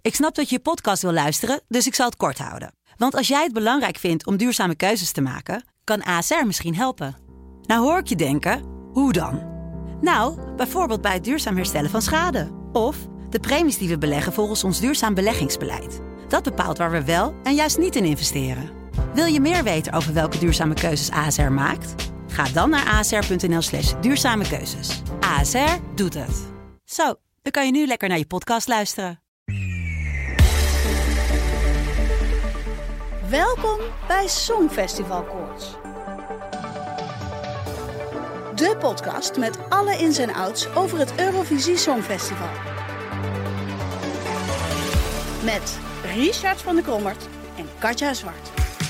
Ik snap dat je podcast wil luisteren, dus ik zal het kort houden. Want als jij het belangrijk vindt om duurzame keuzes te maken, kan ASR misschien helpen. Nou hoor ik je denken, hoe dan? Nou, bijvoorbeeld bij het duurzaam herstellen van schade. Of de premies die we beleggen volgens ons duurzaam beleggingsbeleid. Dat bepaalt waar we wel en juist niet in investeren. Wil je meer weten over welke duurzame keuzes ASR maakt? Ga dan naar asr.nl/duurzame keuzes. ASR doet het. Zo, dan kan je nu lekker naar je podcast luisteren. Welkom bij Songfestival Koorts. De podcast met alle ins en outs over het Eurovisie Songfestival. Met Richard van der Krommert en Katja Zwart.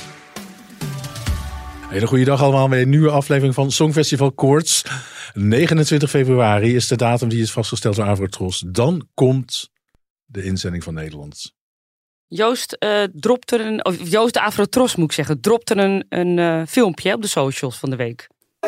Hele goede dag allemaal bij een nieuwe aflevering van Songfestival Koorts. 29 februari is de datum die is vastgesteld door Avrotros. Dan komt de inzending van Nederland. Joost Joost de Avrotros moet ik zeggen, dropte een filmpje op de socials van de week.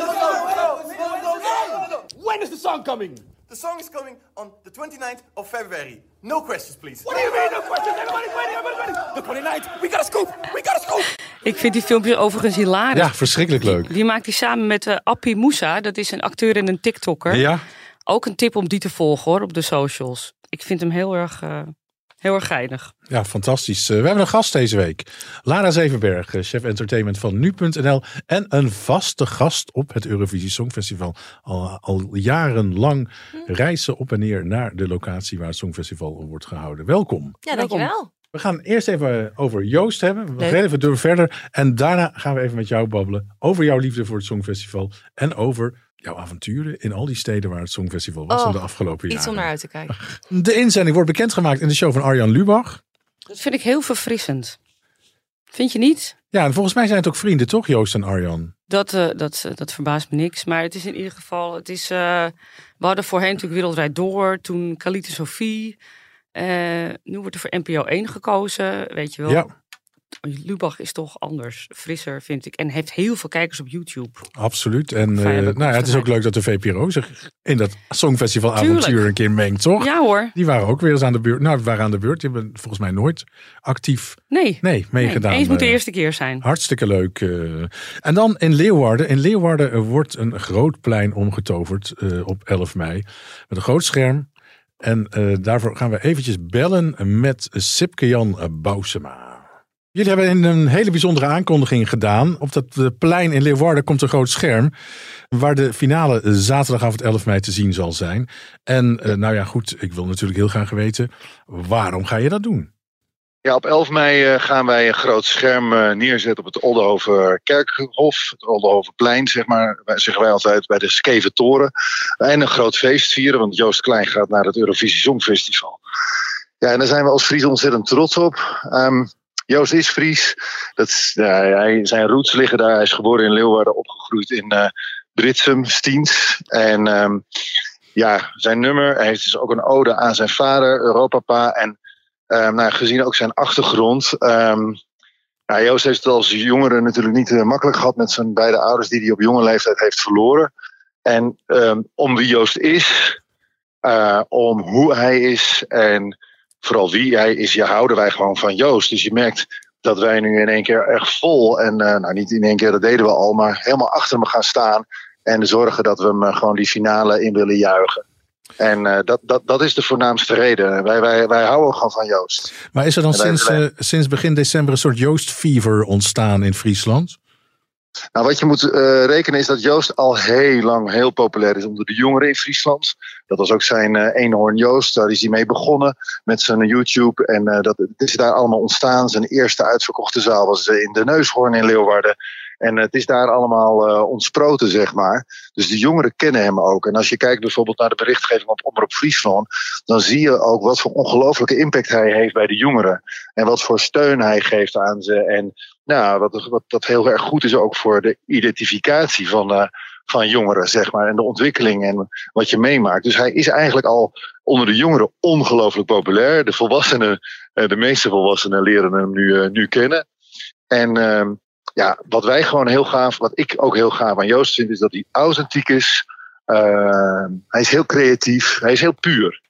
When is the song coming? The song is coming on the 29th of February. No questions, please. What do you mean, no questions? Everybody's waiting. The 29th, we got a scoop. Ik vind die filmpjes overigens hilarisch. Ja, verschrikkelijk leuk. Die maakt hij samen met Appie Moussa. Dat is een acteur en een TikToker. Ja. Ook een tip om die te volgen hoor, op de socials. Ik vind hem heel erg geinig. Ja, fantastisch. We hebben een gast deze week. Lara Zevenberg, chef entertainment van nu.nl. En een vaste gast op het Eurovisie Songfestival. Al jarenlang reizen op en neer naar de locatie waar het Songfestival wordt gehouden. Welkom. Ja, dankjewel. We gaan eerst even over Joost hebben. We gaan even door verder. En daarna gaan we even met jou babbelen over jouw liefde voor het Songfestival. En over jouw avonturen in al die steden waar het Songfestival was in de afgelopen jaren. Iets om naar uit te kijken. De inzending wordt bekendgemaakt in de show van Arjan Lubach. Dat vind ik heel verfrissend. Vind je niet? Ja, en volgens mij zijn het ook vrienden, toch, Joost en Arjan? Dat verbaast me niks. Maar het is in ieder geval... we hadden voorheen natuurlijk Wereldrijd Door. Toen Khalid en Sophie. Nu wordt er voor NPO 1 gekozen. Weet je wel. Ja. Lubach is toch anders, frisser vind ik. En heeft heel veel kijkers op YouTube. Absoluut. En het is ook leuk dat de VPRO zich in dat Songfestival avontuur een keer mengt, toch? Ja hoor. Die waren ook weer eens aan de beurt. Nou, we waren aan de beurt. Die hebben volgens mij nooit actief meegedaan. Eens moet de eerste keer zijn. Hartstikke leuk. En dan in Leeuwarden. In Leeuwarden wordt een groot plein omgetoverd op 11 mei. Met een groot scherm. En daarvoor gaan we eventjes bellen met Sipke-Jan Bousema. Jullie hebben een hele bijzondere aankondiging gedaan. Op dat plein in Leeuwarden komt een groot scherm. Waar de finale zaterdagavond 11 mei te zien zal zijn. En ik wil natuurlijk heel graag weten. Waarom ga je dat doen? Ja, op 11 mei gaan wij een groot scherm neerzetten op het Oldenhoven Kerkhof. Het Oldenhovenplein, zeg maar. Zeggen wij altijd bij de Skeve Toren. En een groot feest vieren, want Joost Klein gaat naar het Eurovisie Songfestival. Ja, en daar zijn we als Fries ontzettend trots op. Joost is Fries. Zijn roots liggen daar. Hij is geboren in Leeuwarden, opgegroeid in Britsum, Stiens. En zijn nummer, hij heeft dus ook een ode aan zijn vader, Europapa. En gezien ook zijn achtergrond. Joost heeft het als jongere natuurlijk niet makkelijk gehad met zijn beide ouders die hij op jonge leeftijd heeft verloren. En om wie Joost is, om hoe hij is en vooral wie hij is, houden wij gewoon van Joost. Dus je merkt dat wij nu in één keer echt vol, en niet in één keer, dat deden we al, maar helemaal achter hem gaan staan. En zorgen dat we hem gewoon die finale in willen juichen. En dat is de voornaamste reden. Wij houden gewoon van Joost. Maar is er dan sinds begin december een soort Joost-fever ontstaan in Friesland? Nou, wat je moet rekenen is dat Joost al heel lang heel populair is onder de jongeren in Friesland. Dat was ook zijn eenhoorn Joost, daar is hij mee begonnen met zijn YouTube. En het is daar allemaal ontstaan. Zijn eerste uitverkochte zaal was in de Neushoorn in Leeuwarden. En het is daar allemaal ontsproten, zeg maar. Dus de jongeren kennen hem ook. En als je kijkt bijvoorbeeld naar de berichtgeving op Omroep Friesland, dan zie je ook wat voor ongelofelijke impact hij heeft bij de jongeren. En wat voor steun hij geeft aan ze. En wat heel erg goed is ook voor de identificatie van jongeren, zeg maar. En de ontwikkeling en wat je meemaakt. Dus hij is eigenlijk al onder de jongeren ongelooflijk populair. De volwassenen, de meeste volwassenen leren hem nu kennen. En wat wij gewoon heel gaaf, wat ik ook heel gaaf aan Joost vind, is dat hij authentiek is. Hij is heel creatief. Hij is heel puur.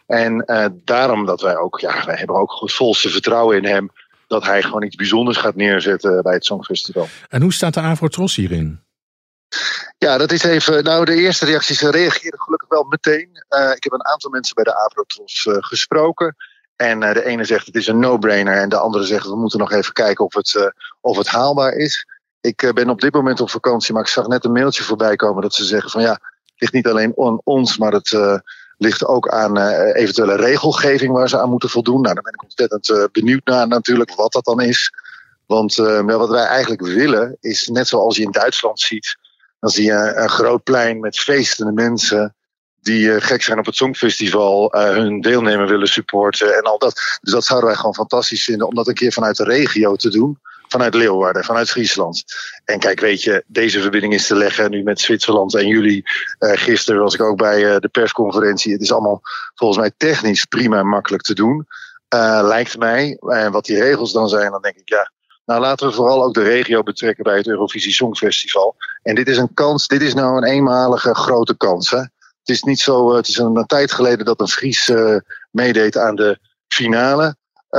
En daarom dat wij hebben ook het volste vertrouwen in hem dat hij gewoon iets bijzonders gaat neerzetten bij het Songfestival. En hoe staat de Afrotros hierin? Ja, dat is even. Nou, de eerste reacties reageerden gelukkig wel meteen. Ik heb een aantal mensen bij de Afrotros gesproken. En de ene zegt het is een no-brainer. En de andere zegt we moeten nog even kijken of het haalbaar is. Ik ben op dit moment op vakantie, maar ik zag net een mailtje voorbij komen dat ze zeggen van het ligt niet alleen aan ons, maar het ligt ook aan eventuele regelgeving waar ze aan moeten voldoen. Nou, daar ben ik ontzettend benieuwd naar natuurlijk wat dat dan is. Want wat wij eigenlijk willen is, net zoals je in Duitsland ziet, dan zie je een groot plein met feestende mensen die gek zijn op het Songfestival, hun deelnemer willen supporten en al dat. Dus dat zouden wij gewoon fantastisch vinden om dat een keer vanuit de regio te doen. Vanuit Leeuwarden, vanuit Friesland. En kijk, weet je, deze verbinding is te leggen nu met Zwitserland en jullie. Gisteren was ik ook bij de persconferentie. Het is allemaal volgens mij technisch prima en makkelijk te doen. Lijkt mij. En wat die regels dan zijn, dan denk ik nou, laten we vooral ook de regio betrekken bij het Eurovisie Songfestival. En dit is een kans, dit is nou een eenmalige grote kans. Hè? Het is niet zo, het is een tijd geleden dat een Fries meedeed aan de finale.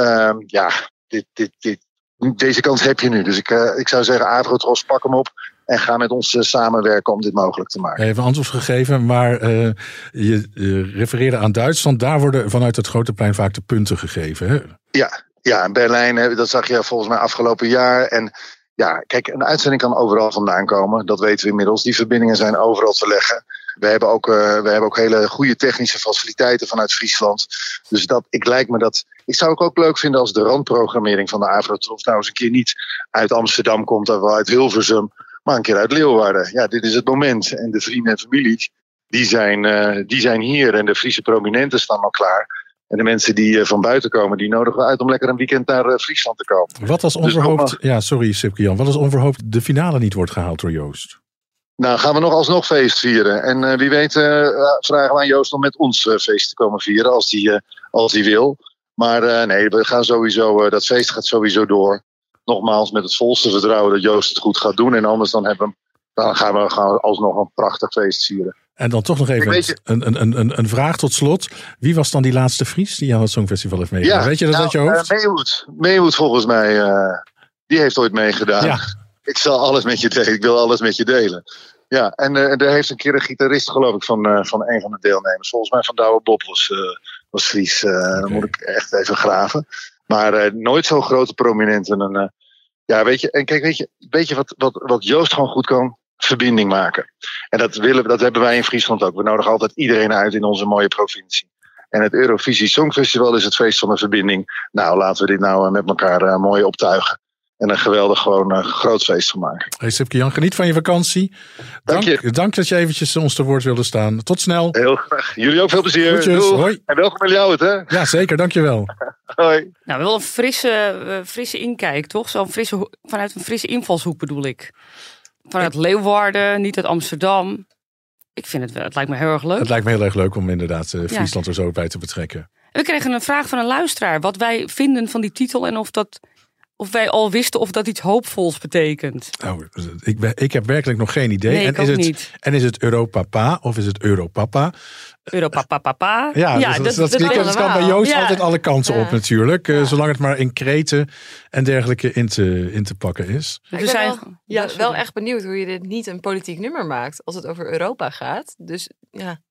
Deze kans heb je nu. Dus ik zou zeggen, Afrotros, pak hem op en ga met ons samenwerken om dit mogelijk te maken. Even antwoord gegeven, maar je refereerde aan Duitsland. Daar worden vanuit het Grote Plein vaak de punten gegeven, hè? Ja, in Berlijn, dat zag je volgens mij afgelopen jaar. En ja, kijk, een uitzending kan overal vandaan komen. Dat weten we inmiddels. Die verbindingen zijn overal te leggen. We hebben ook hele goede technische faciliteiten vanuit Friesland. Dus ik zou het ook leuk vinden als de randprogrammering van de Afrotros nou eens een keer niet uit Amsterdam komt of uit Hilversum, maar een keer uit Leeuwarden. Ja, dit is het moment. En de vrienden en families, die zijn hier. En de Friese prominenten staan al klaar. En de mensen die van buiten komen, die nodigen we uit om lekker een weekend naar Friesland te komen. Wat als onverhoopt, Sipke-Jan, wat als onverhoopt de finale niet wordt gehaald door Joost? Nou, gaan we nog alsnog feest vieren. En wie weet vragen we aan Joost om met ons feest te komen vieren, als die wil. Maar nee, we gaan sowieso, dat feest gaat sowieso door. Nogmaals, met het volste vertrouwen dat Joost het goed gaat doen. En anders dan gaan we alsnog een prachtig feest vieren. En dan toch nog even een vraag tot slot. Wie was dan die laatste Fries die aan het Songfestival heeft meegedaan? Weet je dat uit je hoofd? Meehoed volgens mij. Die heeft ooit meegedaan. Ja. Ik zal alles met je delen. Ik wil alles met je delen. Ja, en er heeft een keer een gitarist, geloof ik, van een van de deelnemers. Volgens mij van Douwe Bob was Fries. Dan moet ik echt even graven. Maar nooit zo'n grote prominenten. Weet je wat Joost gewoon goed kan? Verbinding maken. En dat hebben wij in Friesland ook. We nodigen altijd iedereen uit in onze mooie provincie. En het Eurovisie Songfestival is het feest van de verbinding. Nou, laten we dit nou met elkaar mooi optuigen. En een geweldig groot feest van maken. Hey Sipke-Jan, geniet van je vakantie. Dank dat je eventjes ons te woord wilde staan. Tot snel. Heel graag. Jullie ook veel plezier. Goedjes, hoi. En welkom in jou, hè? Ja, zeker. Dankjewel. Hoi. Nou, wel een frisse inkijk, toch? Vanuit een frisse invalshoek bedoel ik. Vanuit Leeuwarden, niet uit Amsterdam. Ik vind het lijkt me heel erg leuk. Het lijkt me heel erg leuk om inderdaad Friesland er zo bij te betrekken. En we kregen een vraag van een luisteraar. Wat wij vinden van die titel en of wij al wisten of dat iets hoopvols betekent. Nou, ik heb werkelijk nog geen idee. Nee, ik ook niet. En is het Europapa of is het Europapa? Europapa. Ja, dat kan bij Joost altijd alle kanten op natuurlijk. Zolang het maar in kreten en dergelijke in te pakken is. Ik ben wel echt benieuwd hoe je dit niet een politiek nummer maakt als het over Europa gaat. Dus ja.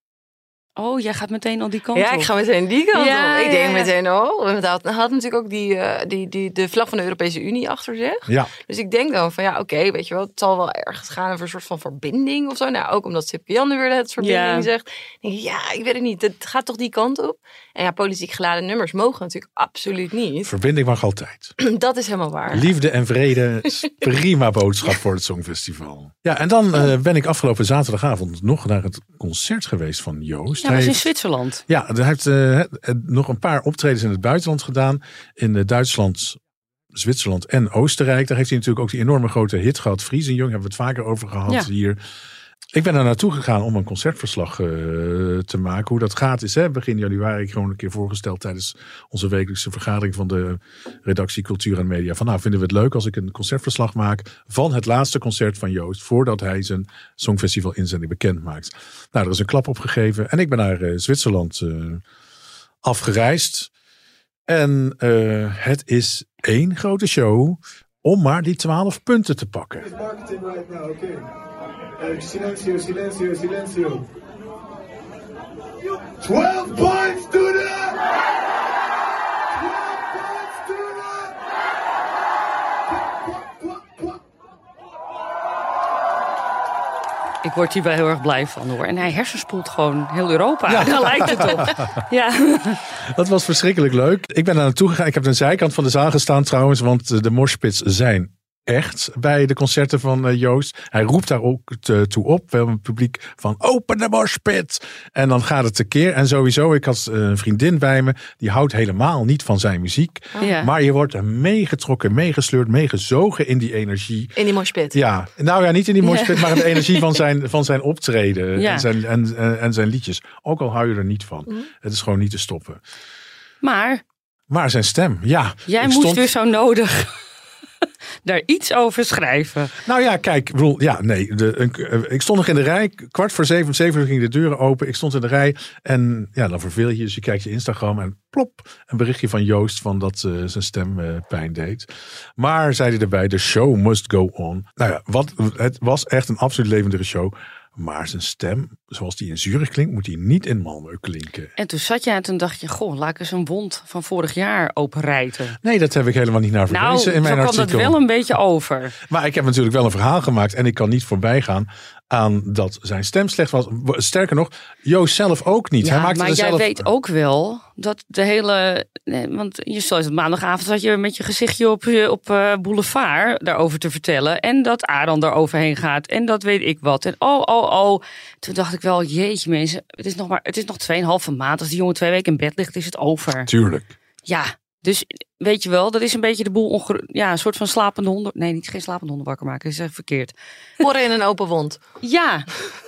Oh, jij gaat meteen al die kant op. Ja, ik ga meteen die kant op. Ik denk meteen, het had natuurlijk ook de vlag van de Europese Unie achter zich. Ja. Dus ik denk dan van oké, weet je wel, het zal wel ergens gaan over een soort van verbinding of zo. Nou, ook omdat Sipke-Jan nu weer het verbinding zegt. Denk ik weet het niet. Het gaat toch die kant op? En politiek geladen nummers mogen natuurlijk absoluut niet. Verbinding mag altijd. Dat is helemaal waar. Liefde en vrede is prima boodschap voor het Songfestival. Ja, en dan ben ik afgelopen zaterdagavond nog naar het concert geweest van Joost. Ja, dat is in Zwitserland. Ja, hij heeft nog een paar optredens in het buitenland gedaan. In Duitsland, Zwitserland en Oostenrijk. Daar heeft hij natuurlijk ook die enorme grote hit gehad. Friesenjong hebben we het vaker over gehad hier. Ik ben er naartoe gegaan om een concertverslag te maken. Hoe dat gaat is begin januari gewoon een keer voorgesteld tijdens onze wekelijkse vergadering van de redactie Cultuur en Media. Van vinden we het leuk als ik een concertverslag maak van het laatste concert van Joost voordat hij zijn Songfestival inzending bekend maakt. Nou, er is een klap op gegeven en ik ben naar Zwitserland afgereisd. En het is 1 grote show om maar die 12 punten te pakken. Marketing right now, okay. Silencio, silencio, silencio. 12 points to the... 12 points to the... Ik word hier wel heel erg blij van, hoor. En hij hersenspoelt gewoon heel Europa. Ja. Daar lijkt het op. Ja. Dat was verschrikkelijk leuk. Ik ben daar naartoe gegaan. Ik heb aan de zijkant van de zaal gestaan trouwens. Want de moshpits zijn echt bij de concerten van Joost. Hij roept daar ook toe op. We hebben een publiek van open de moshpit. En dan gaat het tekeer. En sowieso, ik had een vriendin bij me. Die houdt helemaal niet van zijn muziek. Ja. Maar je wordt er meegetrokken, meegesleurd, meegezogen in die energie. In die moshpit. Ja, nou ja, niet in die moshpit, maar in de energie van zijn optreden. Ja. En zijn liedjes. Ook al hou je er niet van. Het is gewoon niet te stoppen. Maar zijn stem, ja. Jij moest weer zo nodig daar iets over schrijven. Nou ja, kijk, ik bedoel, ja, nee. Ik stond nog in de rij, 6:15, 7:00 gingen de deuren open. Ik stond in de rij en ja, dan verveel je. Dus je kijkt je Instagram en plop, een berichtje van Joost van dat zijn stem pijn deed. Maar zei hij erbij, the show must go on. Nou ja, het was echt een absoluut levendige show. Maar zijn stem, zoals die in Zurich klinkt, moet hij niet in Malmö klinken. En toen zat jij en toen dacht je, goh, laat ik eens een wond van vorig jaar openrijten. Nee, dat heb ik helemaal niet naar verwezen in mijn artikel. Nou, zo kwam dat wel een beetje over. Maar ik heb natuurlijk wel een verhaal gemaakt en ik kan niet voorbij gaan aan dat zijn stem slecht was. Sterker nog, Joost zelf ook niet. Ja, hij maakte maar er jij zelf... weet ook wel dat de hele... Want je stond maandagavond zat je met je gezichtje op Boulevard daarover te vertellen. En dat Aaron daar overheen gaat. En dat weet ik wat. En oh. Toen dacht ik wel, jeetje mensen. Het is nog 2,5 maand. Als die jongen 2 weken in bed ligt, is het over. Tuurlijk. Ja, dus weet je wel, dat is een beetje de boel een soort van slapende honden. Nee, geen slapende honden wakker maken. Dat is verkeerd. Horen in een open wond. Ja.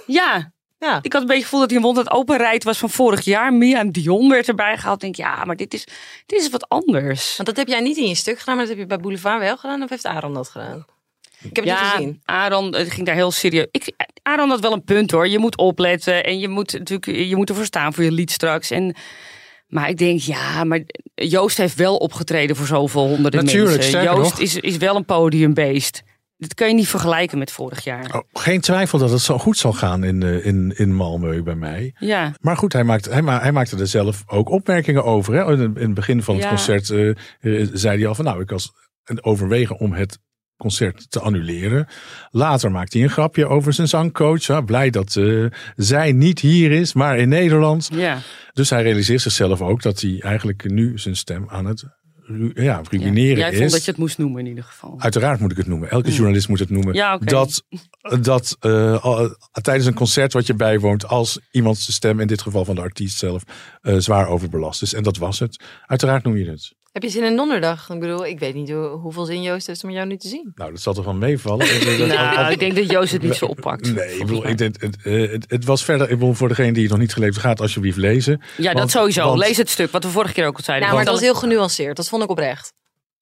Ik had een beetje het gevoel dat die wond het openrijdt was van vorig jaar. Mia Dion werd erbij gehaald. Ik denk, ja, maar dit is wat anders. Want dat heb jij niet in je stuk gedaan, maar dat heb je bij Boulevard wel gedaan. Of heeft Aaron dat gedaan? Ik heb het niet gezien. Aaron ging daar heel serieus. Aaron had wel een punt, hoor. Je moet opletten en je moet ervoor staan voor je lied straks. Maar ik denk, maar Joost heeft wel opgetreden voor zoveel honderden mensen. Joost is wel een podiumbeest. Dat kun je niet vergelijken met vorig jaar. Oh, geen twijfel dat het zo goed zal gaan in Malmö bij mij. Ja. Maar goed, hij maakte er zelf ook opmerkingen over. Hè? In het begin van het concert zei hij al van, ik was overwegen om het concert te annuleren. Later maakte hij een grapje over zijn zangcoach. Ja, blij dat zij niet hier is, maar in Nederland. Ja. Dus hij realiseert zichzelf ook dat hij eigenlijk nu zijn stem aan het ruïneren is. Jij vond dat je het moest noemen in ieder geval. Uiteraard moet ik het noemen. Elke journalist moet het noemen. Ja, okay. Dat tijdens een concert wat je bijwoont, als iemand zijn stem, in dit geval van de artiest zelf, zwaar overbelast is. En dat was het. Uiteraard noem je het. Heb je zin in donderdag? Ik bedoel, ik weet niet hoeveel zin Joost heeft om jou nu te zien. Nou, dat zal toch wel meevallen. Ik denk dat Joost het niet zo oppakt. Nee, ik denk, het was verder. Ik bedoel, voor degene die het nog niet gelezen gaat, alsjeblieft lezen. Ja, dat sowieso. Lees het stuk, wat we vorige keer ook al zeiden. Nou, maar dat was heel genuanceerd. Dat vond ik oprecht.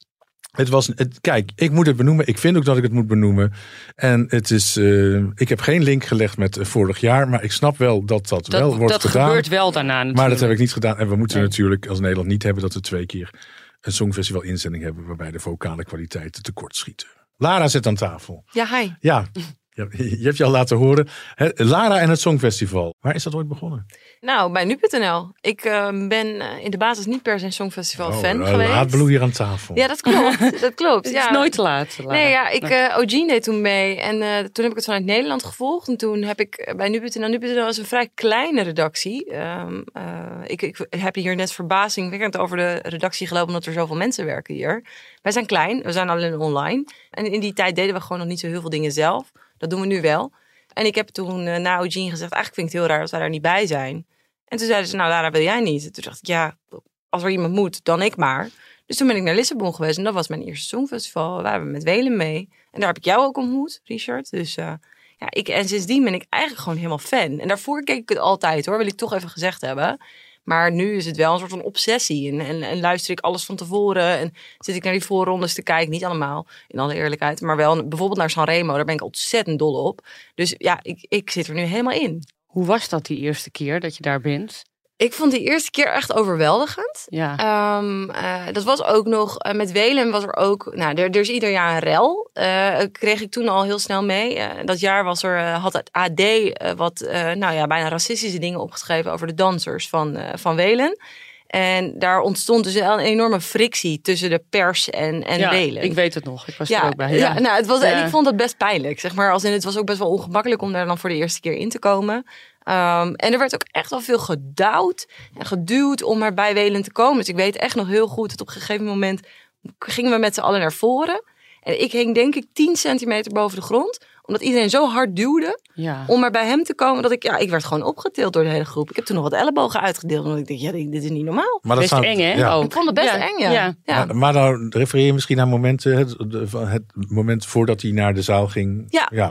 Kijk, ik moet het benoemen. Ik vind ook dat ik het moet benoemen. En het is, ik heb geen link gelegd met vorig jaar, maar ik snap wel dat wel wordt gedaan. Dat gebeurt wel daarna natuurlijk. Maar dat heb ik niet gedaan. En we moeten natuurlijk als Nederland niet hebben dat we 2 keer een Songfestival inzending hebben waarbij de vocale kwaliteiten tekort schieten. Lara zit aan tafel. Ja, hi. Ja. Je hebt je al laten horen. Lara en het Songfestival. Waar is dat ooit begonnen? Nou, bij nu.nl. Ik ben in de basis niet per se een Songfestival fan geweest. Laat Blue hier aan tafel. Ja, dat klopt. Dat klopt. Het is nooit te laat. Nee, Eugene deed toen mee. En toen heb ik het vanuit Nederland gevolgd. En toen heb ik bij nu.nl. Nu.nl is een vrij kleine redactie. Ik heb hier net verbazingwekkend over de redactie gelopen, omdat er zoveel mensen werken hier. Wij zijn klein. We zijn alleen online. En in die tijd deden we gewoon nog niet zo heel veel dingen zelf. Dat doen we nu wel. En ik heb toen na Eugene gezegd, eigenlijk vind ik het heel raar dat wij daar niet bij zijn. En toen zeiden ze, nou Lara, wil jij niet? Toen dacht ik, als er iemand moet, dan ik maar. Dus toen ben ik naar Lissabon geweest en dat was mijn eerste Songfestival. Wij hebben met Welen mee. En daar heb ik jou ook ontmoet, Richard. Dus en sindsdien ben ik eigenlijk gewoon helemaal fan. En daarvoor keek ik het altijd hoor, wil ik toch even gezegd hebben. Maar nu is het wel een soort van obsessie. En luister ik alles van tevoren. En zit ik naar die voorrondes te kijken. Niet allemaal, in alle eerlijkheid. Maar wel bijvoorbeeld naar Sanremo. Daar ben ik ontzettend dol op. Dus ja, ik zit er nu helemaal in. Hoe was dat die eerste keer dat je daar bent? Ik vond die eerste keer echt overweldigend. Ja. Dat was ook nog... met Whalen was er ook... Nou, er is ieder jaar een rel. Kreeg ik toen al heel snel mee. Dat jaar had het AD bijna racistische dingen opgeschreven... over de dansers van Whalen. En daar ontstond dus een enorme frictie tussen de pers en Whalen. Ik weet het nog. Ik was er ook bij. En ik vond dat best pijnlijk. Zeg maar, het was ook best wel ongemakkelijk om daar dan voor de eerste keer in te komen. En er werd ook echt wel veel gedouwd en geduwd om er bij Whalen te komen. Dus ik weet echt nog heel goed dat op een gegeven moment gingen we met z'n allen naar voren. En ik hing denk ik 10 centimeter boven de grond. Omdat iedereen zo hard duwde om er bij hem te komen. Dat ik werd gewoon opgetild door de hele groep. Ik heb toen nog wat ellebogen uitgedeeld. Omdat ik dacht, dit is niet normaal. Maar best eng, hè? Ja. Ik vond het best eng, ja. Maar dan refereer je misschien aan momenten... Het moment voordat hij naar de zaal ging.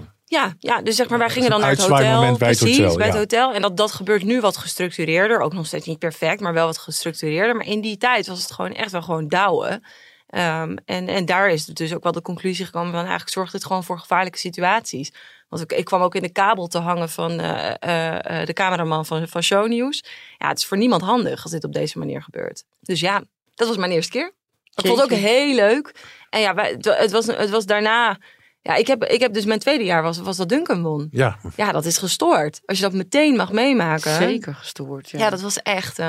Ja, dus zeg maar, wij gingen dan naar het hotel. Bij het hotel. En dat gebeurt nu wat gestructureerder. Ook nog steeds niet perfect, maar wel wat gestructureerder. Maar in die tijd was het gewoon echt wel gewoon douwen. En daar is dus ook wel de conclusie gekomen van... eigenlijk zorgt het gewoon voor gevaarlijke situaties. Want ik kwam ook in de kabel te hangen van de cameraman van Shownieuws. Ja, het is voor niemand handig als dit op deze manier gebeurt. Dus ja, dat was mijn eerste keer. Ik vond het ook heel leuk. En ja, het was daarna... Ja, ik heb dus mijn tweede jaar was dat Duncan won. Ja, dat is gestoord. Als je dat meteen mag meemaken. Zeker gestoord, ja. Dat was echt...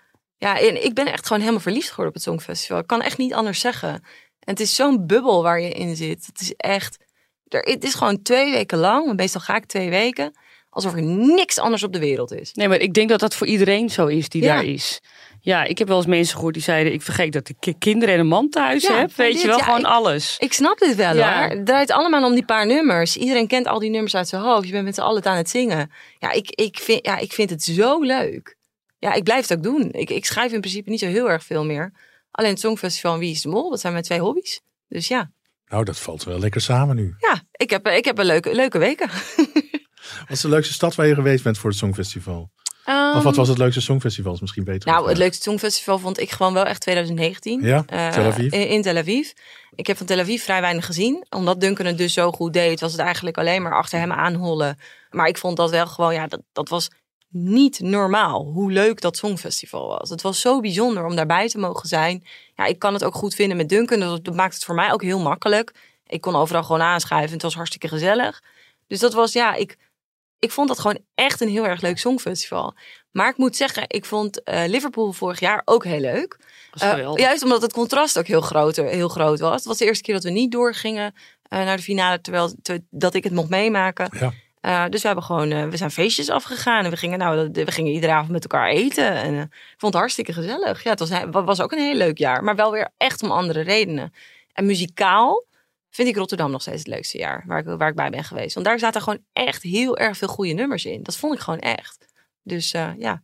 en ik ben echt gewoon helemaal verliefd geworden op het Songfestival. Ik kan echt niet anders zeggen. En het is zo'n bubbel waar je in zit. Het is echt... Het is gewoon 2 weken lang. Want meestal ga ik 2 weken. Alsof er niks anders op de wereld is. Nee, maar ik denk dat dat voor iedereen zo is die daar is. Ja, ik heb wel eens mensen gehoord die zeiden... ik vergeet dat ik kinderen en een man thuis heb. Weet je wel, gewoon alles. Ik snap dit wel hoor. Het draait allemaal om die paar nummers. Iedereen kent al die nummers uit zijn hoofd. Je bent met z'n allen aan het zingen. Ja, ik vind het zo leuk. Ja, ik blijf het ook doen. Ik schrijf in principe niet zo heel erg veel meer. Alleen het Songfestival en Wie is de Mol, dat zijn mijn 2 hobby's. Dus ja. Nou, dat valt wel lekker samen nu. Ja, ik heb een leuke weken. Wat is de leukste stad waar je geweest bent voor het Songfestival? Of wat was het leukste Songfestival? Is misschien beter. Nou, het leukste Songfestival vond ik gewoon wel echt 2019. Ja, Tel Aviv. In Tel Aviv. Ik heb van Tel Aviv vrij weinig gezien. Omdat Duncan het dus zo goed deed, was het eigenlijk alleen maar achter hem aanhollen. Maar ik vond dat wel gewoon, dat was niet normaal hoe leuk dat Songfestival was. Het was zo bijzonder om daarbij te mogen zijn. Ja, ik kan het ook goed vinden met Duncan. Dus dat maakt het voor mij ook heel makkelijk. Ik kon overal gewoon aanschuiven en het was hartstikke gezellig. Dus dat was, ik vond dat gewoon echt een heel erg leuk Songfestival. Maar ik moet zeggen, ik vond Liverpool vorig jaar ook heel leuk. Juist omdat het contrast ook heel groot was. Het was de eerste keer dat we niet doorgingen naar de finale, terwijl dat ik het mocht meemaken. Ja. Dus we hebben gewoon, we zijn feestjes afgegaan. En we gingen iedere avond met elkaar eten. En ik vond het hartstikke gezellig. Ja, het was ook een heel leuk jaar. Maar wel weer echt om andere redenen. En muzikaal vind ik Rotterdam nog steeds het leukste jaar. Waar ik bij ben geweest. Want daar zaten gewoon echt heel erg veel goede nummers in. Dat vond ik gewoon echt. Dus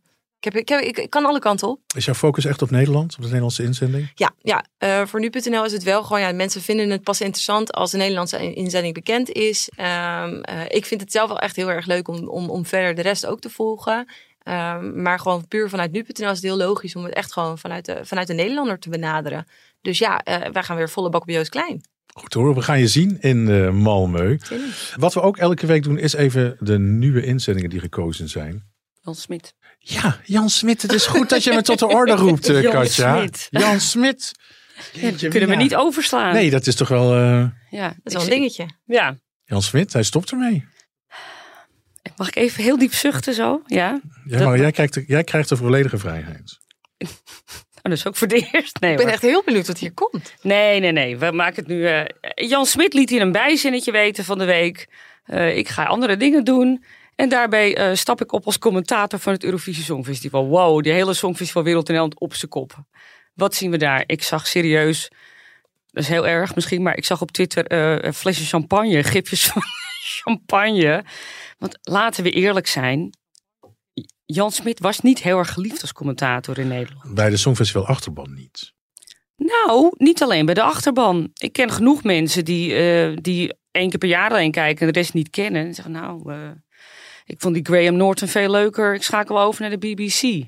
ik kan alle kanten op. Is jouw focus echt op Nederland? Op de Nederlandse inzending? Ja. Voor nu.nl is het wel gewoon... mensen vinden het pas interessant als de Nederlandse inzending bekend is. Ik vind het zelf wel echt heel erg leuk om verder de rest ook te volgen. Maar gewoon puur vanuit nu.nl is het heel logisch... om het echt gewoon vanuit de Nederlander te benaderen. Dus wij gaan weer volle bak op Joost Klein. Goed hoor, we gaan je zien in Malmö. Wat we ook elke week doen is even de nieuwe inzendingen die gekozen zijn. Jan Smit. Ja, Jan Smit. Het is goed dat je me tot de orde roept, Katja. Jan Smit. Kunnen we niet overslaan. Nee, dat is toch wel... dat is wel een dingetje. Ja. Jan Smit, hij stopt ermee. Mag ik even heel diep zuchten zo? Ja, maar jij krijgt de volledige vrijheid. Oh, dus ook voor de eerst. Nee, ik ben echt heel benieuwd wat hier komt. Nee. We maken het nu... Jan Smit liet hier een bijzinnetje weten van de week. Ik ga andere dingen doen. En daarbij stap ik op als commentator van het Eurovisie Songfestival. Wow, die hele Songfestivalwereld in Nederland op zijn kop. Wat zien we daar? Ik zag serieus... Dat is heel erg misschien, maar ik zag op Twitter flesje champagne. Gipjes van champagne. Want laten we eerlijk zijn... Jan Smit was niet heel erg geliefd als commentator in Nederland. Bij de Songfestival achterban niet? Nou, niet alleen bij de achterban. Ik ken genoeg mensen die 1 keer per jaar alleen kijken en de rest niet kennen. En zeggen, ik vond die Graham Norton veel leuker. Ik schakel over naar de BBC.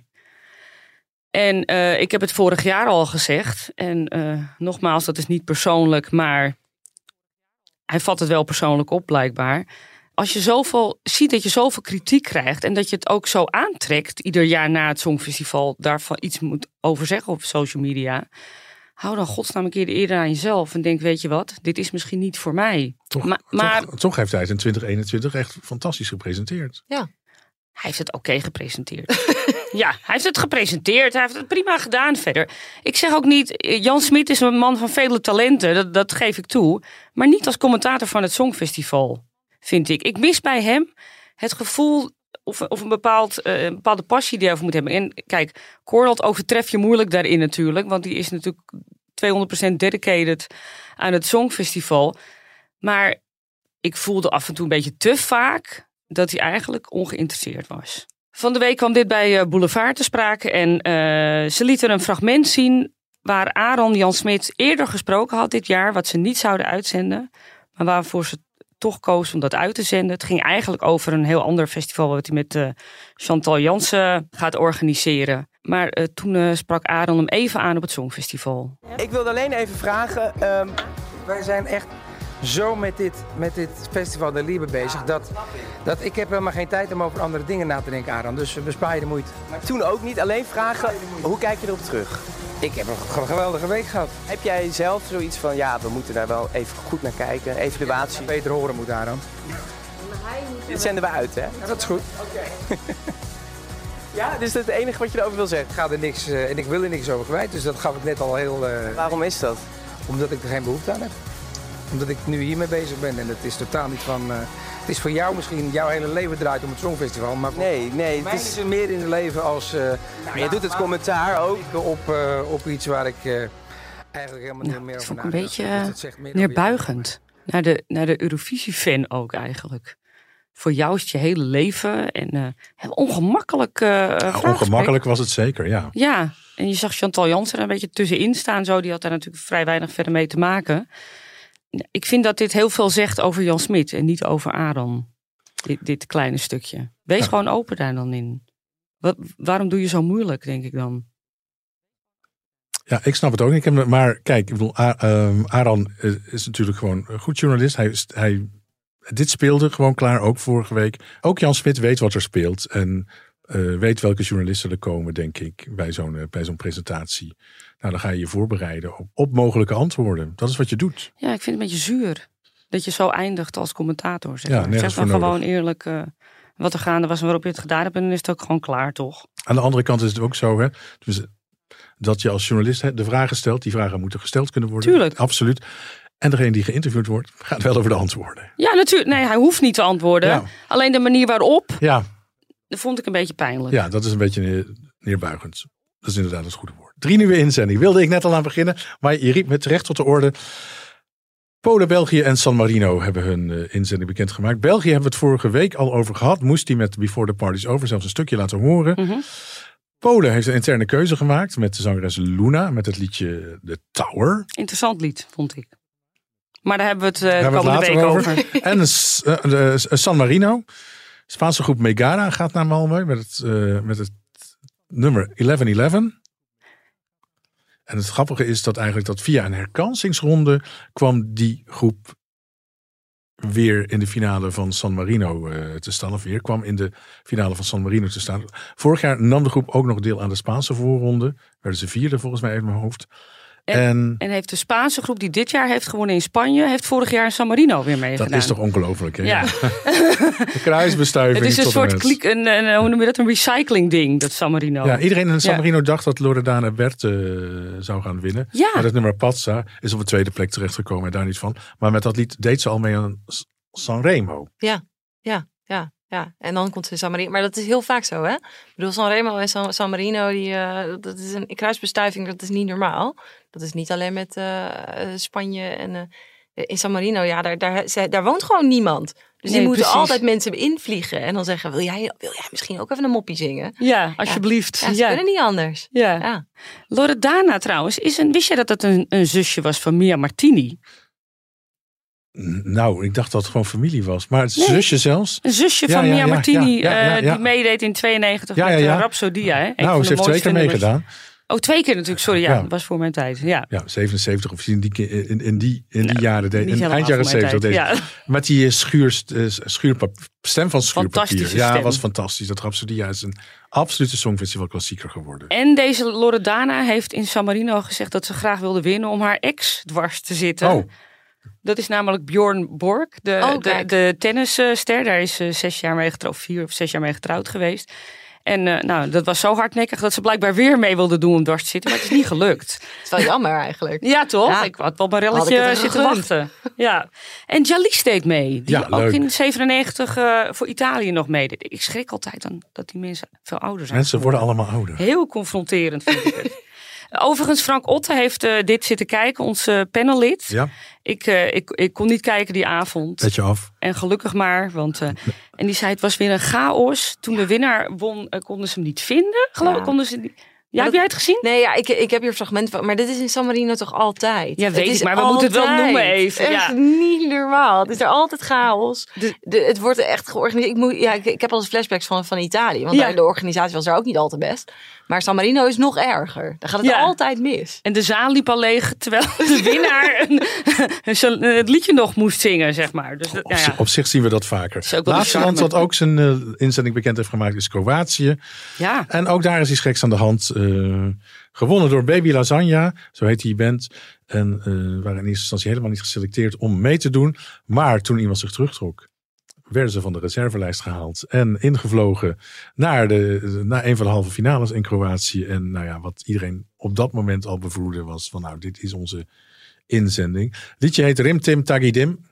En ik heb het vorig jaar al gezegd. En nogmaals, dat is niet persoonlijk, maar hij vat het wel persoonlijk op blijkbaar. als je ziet dat je zoveel kritiek krijgt en dat je het ook zo aantrekt, ieder jaar na het Songfestival daarvan iets moet over zeggen op social media. Hou dan godsnaam een keer de eer aan jezelf en denk, weet je wat, dit is misschien niet voor mij. Toch heeft hij het in 2021 echt fantastisch gepresenteerd. Ja. Hij heeft het oké gepresenteerd. Ja, hij heeft het gepresenteerd. Hij heeft het prima gedaan verder. Ik zeg ook niet, Jan Smit is een man van vele talenten, dat geef ik toe. Maar niet als commentator van het Songfestival, vind ik. Ik mis bij hem het gevoel of een bepaalde passie die hij over moet hebben. En kijk, Cornald overtref je moeilijk daarin natuurlijk. Want die is natuurlijk 200% dedicated aan het Songfestival. Maar ik voelde af en toe een beetje te vaak dat hij eigenlijk ongeïnteresseerd was. Van de week kwam dit bij Boulevard te sprake. En ze lieten een fragment zien waar Aaron Jan Smit eerder gesproken had dit jaar. Wat ze niet zouden uitzenden. Maar waarvoor ze toch koos om dat uit te zenden. Het ging eigenlijk over een heel ander festival wat hij met Chantal Jansen gaat organiseren. Maar toen sprak Aaron hem even aan op het Songfestival. Ik wilde alleen even vragen. Wij zijn echt zo met dit Festival de Liebe bezig. Dat ik heb helemaal geen tijd om over andere dingen na te denken, Aaron. Dus bespaar je de moeite. Maar toen ook niet. Alleen vragen, hoe kijk je erop terug? Ik heb een geweldige week gehad. Heb jij zelf zoiets van, ja, we moeten daar wel even goed naar kijken. Evaluatie. Beter horen moet, Aaron. Dit zenden we uit, hè? Ja, dat is goed. Oké. Ja, dus dat is het enige wat je erover wil zeggen? Ik ga er niks en ik wil er niks over kwijt. Dus dat gaf ik net al heel... Waarom is dat? Omdat ik er geen behoefte aan heb. Omdat ik nu hiermee bezig ben. En het is totaal niet van... het is voor jou misschien, jouw hele leven draait om het Songfestival. Maar nee. Het is er meer in het leven als... je doet het commentaar ook. Op iets waar ik eigenlijk helemaal niet meer over nadenk. Het is ook een beetje neerbuigend. Naar de Eurovisie-fan ook eigenlijk. Voor jou is het je hele leven. En heel ongemakkelijk. Ongemakkelijk was het zeker, ja. Ja, en je zag Chantal Jansen er een beetje tussenin staan. Zo. Die had daar natuurlijk vrij weinig verder mee te maken. Ik vind dat dit heel veel zegt over Jan Smit en niet over Aaron. Dit kleine stukje. Wees gewoon open daar dan in. Waarom doe je zo moeilijk, denk ik dan? Ja, ik snap het ook niet. Maar kijk, ik bedoel, Aaron is natuurlijk gewoon een goed journalist. Dit speelde gewoon klaar, ook vorige week. Ook Jan Smit weet wat er speelt. En weet welke journalisten er komen, denk ik, bij zo'n presentatie. Nou, dan ga je je voorbereiden op mogelijke antwoorden. Dat is wat je doet. Ja, ik vind het een beetje zuur. Dat je zo eindigt als commentator. Zeg maar. Zeg dan gewoon eerlijk wat er gaande was en waarop je het gedaan hebt. En dan is het ook gewoon klaar, toch? Aan de andere kant is het ook zo, hè. Dus dat je als journalist de vragen stelt. Die vragen moeten gesteld kunnen worden. Tuurlijk. Absoluut. En degene die geïnterviewd wordt, gaat wel over de antwoorden. Ja, natuurlijk. Nee, hij hoeft niet te antwoorden. Ja. Alleen de manier waarop, dat vond ik een beetje pijnlijk. Ja, dat is een beetje neerbuigend. Dat is inderdaad het goede woord. 3 nieuwe inzending. Wilde ik net al aan beginnen. Maar je riep me terecht tot de orde. Polen, België en San Marino hebben hun inzending bekendgemaakt. België hebben we het vorige week al over gehad. Moest die met Before the Party's Over zelfs een stukje laten horen. Mm-hmm. Polen heeft een interne keuze gemaakt met de zangeres Luna. Met het liedje The Tower. Interessant lied, vond ik. Maar daar hebben we het komende week over. En San Marino. Spaanse groep Megara gaat naar Malmö met het nummer 1111. En het grappige is dat eigenlijk dat via een herkansingsronde kwam die groep weer in de finale van San Marino te staan. Of weer kwam in de finale van San Marino te staan. Vorig jaar nam de groep ook nog deel aan de Spaanse voorronde. Werden ze 4e volgens mij uit mijn hoofd. En heeft de Spaanse groep die dit jaar heeft gewonnen in Spanje, heeft vorig jaar in San Marino weer meegedaan. Dat is toch ongelooflijk, hè? Ja. De kruisbestuiving. Het is een soort hoe noem je dat? Een recycling ding, dat San Marino. Ja, iedereen in San Marino dacht dat Loredana Bert zou gaan winnen. Ja. Maar dat nummer Pazza is op de 2e plek terechtgekomen en daar niet van. Maar met dat lied deed ze al mee aan Sanremo. Ja. En dan komt ze in San Marino. Maar dat is heel vaak zo, hè? Ik bedoel, Sanremo en San Marino, dat is een kruisbestuiving, dat is niet normaal. Dat is niet alleen met Spanje en in San Marino. Ja, daar woont gewoon niemand. Dus die moeten altijd mensen invliegen. En dan zeggen, wil jij misschien ook even een moppie zingen? Ja, alsjeblieft. Ja, ze kunnen niet anders. Ja. Loredana trouwens, wist jij dat het een zusje was van Mia Martini? Nou, ik dacht dat het gewoon familie was. Maar het zusje zelfs. Een zusje van Mia Martini die meedeed in 92 met Rhapsodia. Hè? Nou, ze heeft 2 keer meegedaan. Oh, 2 keer natuurlijk. Sorry, dat was voor mijn tijd. Ja, 77 of in die jaren. Eind jaren 70. Ja. Met die stem van schuurpapier. Ja, stem. Was fantastisch. Dat Rhapsodia is een absolute Songfestival klassieker geworden. En deze Loredana heeft in San Marino gezegd dat ze graag wilde winnen om haar ex dwars te zitten. Oh. Dat is namelijk Bjorn Borg, de tennisster. Daar is 6 jaar mee getrouwd, 4 of 6 jaar mee getrouwd geweest. En dat was zo hardnekkig dat ze blijkbaar weer mee wilde doen om dwars te zitten. Maar het is niet gelukt. Het is wel jammer eigenlijk. Ja, toch? Ja. Ik had wel een relletje zitten wachten. Ja. En Jalise deed mee. Die ook leuk. In 97 voor Italië nog meedeed. Ik schrik altijd aan dat die mensen veel ouder zijn. Mensen worden allemaal ouder. Heel confronterend vind ik het. Overigens, Frank Otte heeft dit zitten kijken, onze panellid. Ja. Ik kon niet kijken die avond. Zet je af. En gelukkig maar, want en die zei het was weer een chaos. Toen de winnaar won, konden ze hem niet vinden. Konden ze niet. Ja, heb jij het gezien? Nee, ja, ik heb hier fragmenten van. Maar dit is in San Marino toch altijd? Ja, weet ik, maar we moeten het wel noemen even. Echt niet normaal. Het is er altijd chaos. Het wordt echt georganiseerd. Ik heb al eens flashbacks van Italië. Want de organisatie was er ook niet al te best. Maar San Marino is nog erger. Daar gaat het altijd mis. En de zaal liep al leeg, terwijl de winnaar het liedje nog moest zingen, zeg maar. Dus op zich zien we dat vaker. Het laatste land dat ook zijn inzending bekend heeft gemaakt is Kroatië. Ja. En ook daar is iets geks aan de hand. Gewonnen door Baby Lasagna, zo heet die band. En waren in eerste instantie helemaal niet geselecteerd om mee te doen. Maar toen iemand zich terugtrok, werden ze van de reservelijst gehaald en ingevlogen naar een van de halve finales in Kroatië. En wat iedereen op dat moment al bevroedde was van dit is onze inzending. Het liedje heet Rim Tim Tagidim.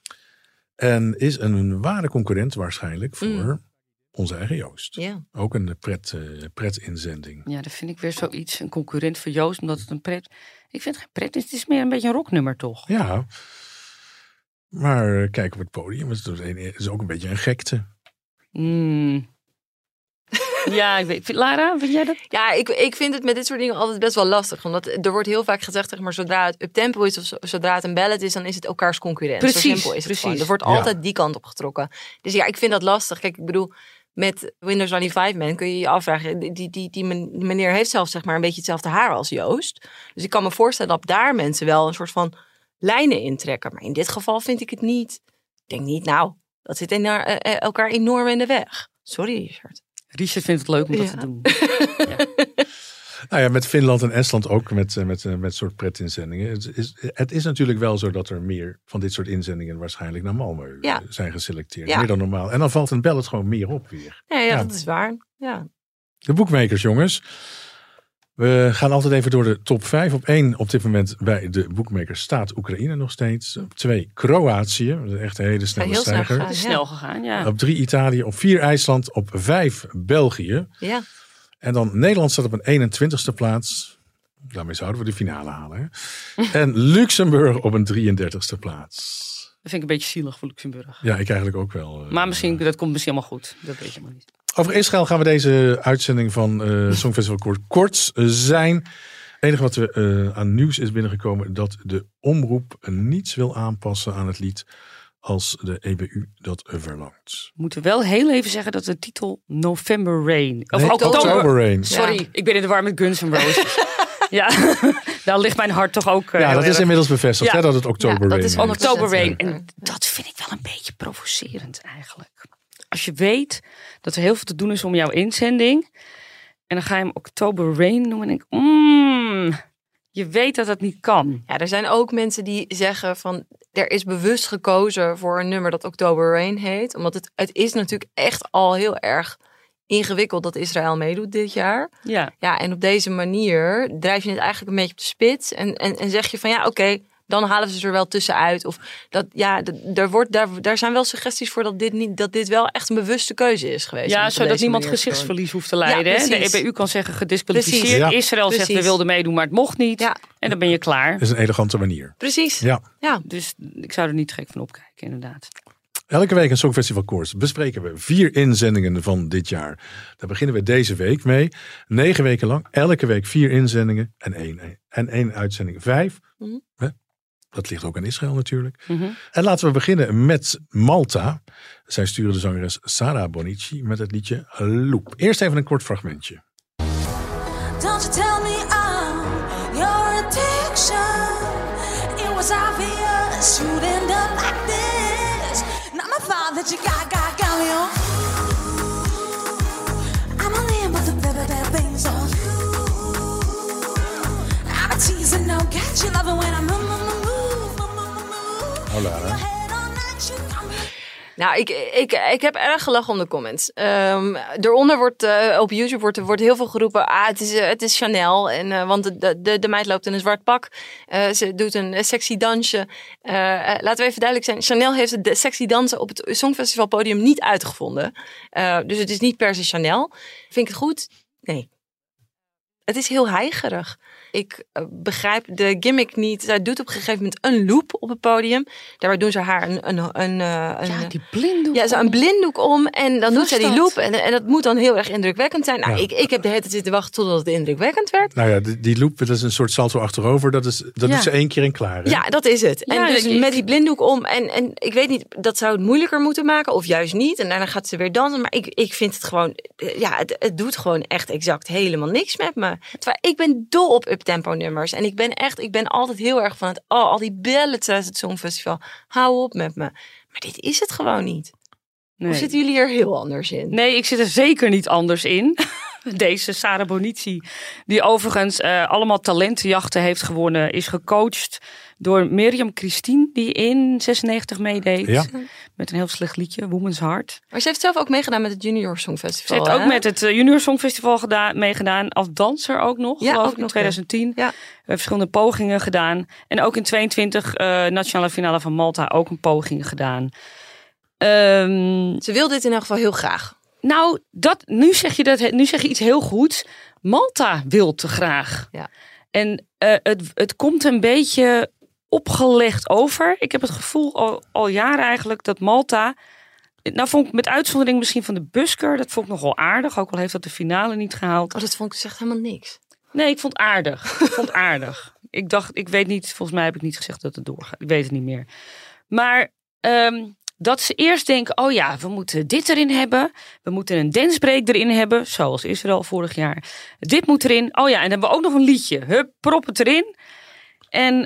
En is een ware concurrent waarschijnlijk voor onze eigen Joost. Ja. Ook een pret-inzending. Ja, dat vind ik weer zoiets. Een concurrent voor Joost, omdat het een pret... Ik vind het geen pret, het is meer een beetje een rocknummer toch? Ja. Maar kijk op het podium, het is ook een beetje een gekte. Ja, ik weet. Lara, vind jij dat? Ja, ik vind het met dit soort dingen altijd best wel lastig. Omdat er wordt heel vaak gezegd, maar zodra het uptempo is of zodra het een ballad is, dan is het elkaars concurrent. Precies, zo simpel is het gewoon. Er wordt altijd die kant op getrokken. Dus ja, ik vind dat lastig. Kijk, ik bedoel, met Windows 95 Man kun je je afvragen, die meneer heeft zelfs zeg maar een beetje hetzelfde haar als Joost. Dus ik kan me voorstellen dat daar mensen wel een soort van lijnen intrekken. Maar in dit geval vind ik het niet. Ik denk niet, dat zit elkaar enorm in de weg. Sorry, Richard. Richard vindt het leuk om dat te doen. Nou ja, met Finland en Estland ook met soort pretinzendingen. Het is natuurlijk wel zo dat er meer van dit soort inzendingen waarschijnlijk naar Malmö zijn geselecteerd. Ja. Meer dan normaal. En dan valt een ballad gewoon meer op weer. Ja, dat is waar. Ja. De boekmakers, jongens. We gaan altijd even door de top 5. Op 1 op dit moment bij de boekmakers staat Oekraïne nog steeds. Op 2 Kroatië. Dat is echt een hele snelle stijger. Het is snel gegaan, ja. Op 3 Italië. Op 4 IJsland. Op 5 België. Ja. En dan Nederland staat op een 21ste plaats. Daarmee zouden we de finale halen. Hè? En Luxemburg op een 33ste plaats. Dat vind ik een beetje zielig voor Luxemburg. Ja, ik eigenlijk ook wel. Maar dat komt misschien helemaal goed. Dat weet je maar niet. Over Israël gaan we deze uitzending van Songfestival kort zijn. Het enige wat er aan nieuws is binnengekomen, dat de omroep niets wil aanpassen aan het lied als de EBU dat verlangt. We moeten wel heel even zeggen dat de titel November Rain... Of October Rain. Sorry, ik ben in de war met Guns N' Roses. Ja, daar ligt mijn hart toch ook... Ja, dat is inmiddels bevestigd, hè, dat het October Rain is. October Rain. En dat vind ik wel een beetje provocerend eigenlijk. Als je weet dat er heel veel te doen is om jouw inzending. En dan ga je hem October Rain noemen. En denk je weet dat dat niet kan. Ja, er zijn ook mensen die zeggen van, er is bewust gekozen voor een nummer dat October Rain heet. Omdat het is natuurlijk echt al heel erg ingewikkeld dat Israël meedoet dit jaar. Ja, en op deze manier drijf je het eigenlijk een beetje op de spits. En zeg je van oké, dan halen ze er wel tussenuit. Of daar zijn wel suggesties voor dat dit wel echt een bewuste keuze is geweest. Ja, zodat niemand gezichtsverlies hoeft te lijden. Ja, de EBU kan zeggen gedisqualificeerd. Ja. Israël zegt we wilden meedoen, maar het mocht niet. Ja. En dan ben je klaar. Dat is een elegante manier. Precies. Ja. Dus ik zou er niet gek van opkijken, inderdaad. Elke week een Songfestival koers bespreken we 4 inzendingen van dit jaar. Daar beginnen we deze week mee. 9 weken lang, elke week 4 inzendingen en 1 uitzending 5. Mm-hmm. Dat ligt ook aan Israël natuurlijk. Mm-hmm. En laten we beginnen met Malta. Zij sturen de zangeres Sara Bonici met het liedje Loop. Eerst even een kort fragmentje. Don't you tell me guess you'd end up like this. Not my fault that you got me on. I'm a lamb with the bad things on. I'm a teasing, no catch you loving when I'm move. Oh, Lara. Nou, ik heb erg gelachen om de comments. Eronder wordt op YouTube wordt heel veel geroepen. Het is Chanel. Want de meid loopt in een zwart pak. Ze doet een sexy dansje. Laten we even duidelijk zijn. Chanel heeft het sexy dansen op het Songfestivalpodium niet uitgevonden. Dus het is niet per se Chanel. Vind ik het goed? Nee. Het is heel heigerig. Ik begrijp de gimmick niet. Zij doet op een gegeven moment een loop op het podium. Daarbij doen ze haar die blinddoek. Ja, een blinddoek om. En dan doet zij die loop. En dat moet dan heel erg indrukwekkend zijn. Nou, ik heb de hele tijd zitten wachten totdat het indrukwekkend werd. Nou ja, die loop, dat is een soort salto achterover. Dat doet ze 1 keer en klaar. Hè? Ja, dat is het. En Ja, dus met die blinddoek om. En ik weet niet, dat zou het moeilijker moeten maken. Of juist niet. En daarna gaat ze weer dansen. Maar ik vind het gewoon... Ja, het doet gewoon echt exact helemaal niks met me. Terwijl ik ben dol op uptempo nummers. En ik ben altijd heel erg van het... al die ballads tijdens het Songfestival. Hou op met me. Maar dit is het gewoon niet. Nee. Of zitten jullie er heel anders in? Nee, ik zit er zeker niet anders in. Deze Sarah Bonici, die overigens allemaal talentenjachten heeft gewonnen, is gecoacht door Mirjam Christine, die in 96 meedeed. Ja. Met een heel slecht liedje, Woman's Heart. Maar ze heeft zelf ook meegedaan met het Junior Songfestival. Ze heeft ook met het Junior Songfestival meegedaan, als danser ook nog, geloof ik, in 2010. Ja. Verschillende pogingen gedaan. En ook in 22 nationale finale van Malta ook een poging gedaan. Ze wil dit in elk geval heel graag. Nou, nu zeg je iets heel goeds. Malta wil te graag. Ja. En het komt een beetje opgelegd over. Ik heb het gevoel al jaren eigenlijk dat Malta... Nou vond ik met uitzondering misschien van de busker... dat vond ik nog wel aardig. Ook al heeft dat de finale niet gehaald. Oh, dat vond ik echt helemaal niks. Nee, ik vond het aardig. Ik dacht, ik weet niet... Volgens mij heb ik niet gezegd dat het doorgaat. Ik weet het niet meer. Maar... dat ze eerst denken, oh ja, we moeten dit erin hebben. We moeten een dancebreak erin hebben. Zoals Israël vorig jaar. Dit moet erin. Oh ja, en dan hebben we ook nog een liedje. Hup, prop het erin. En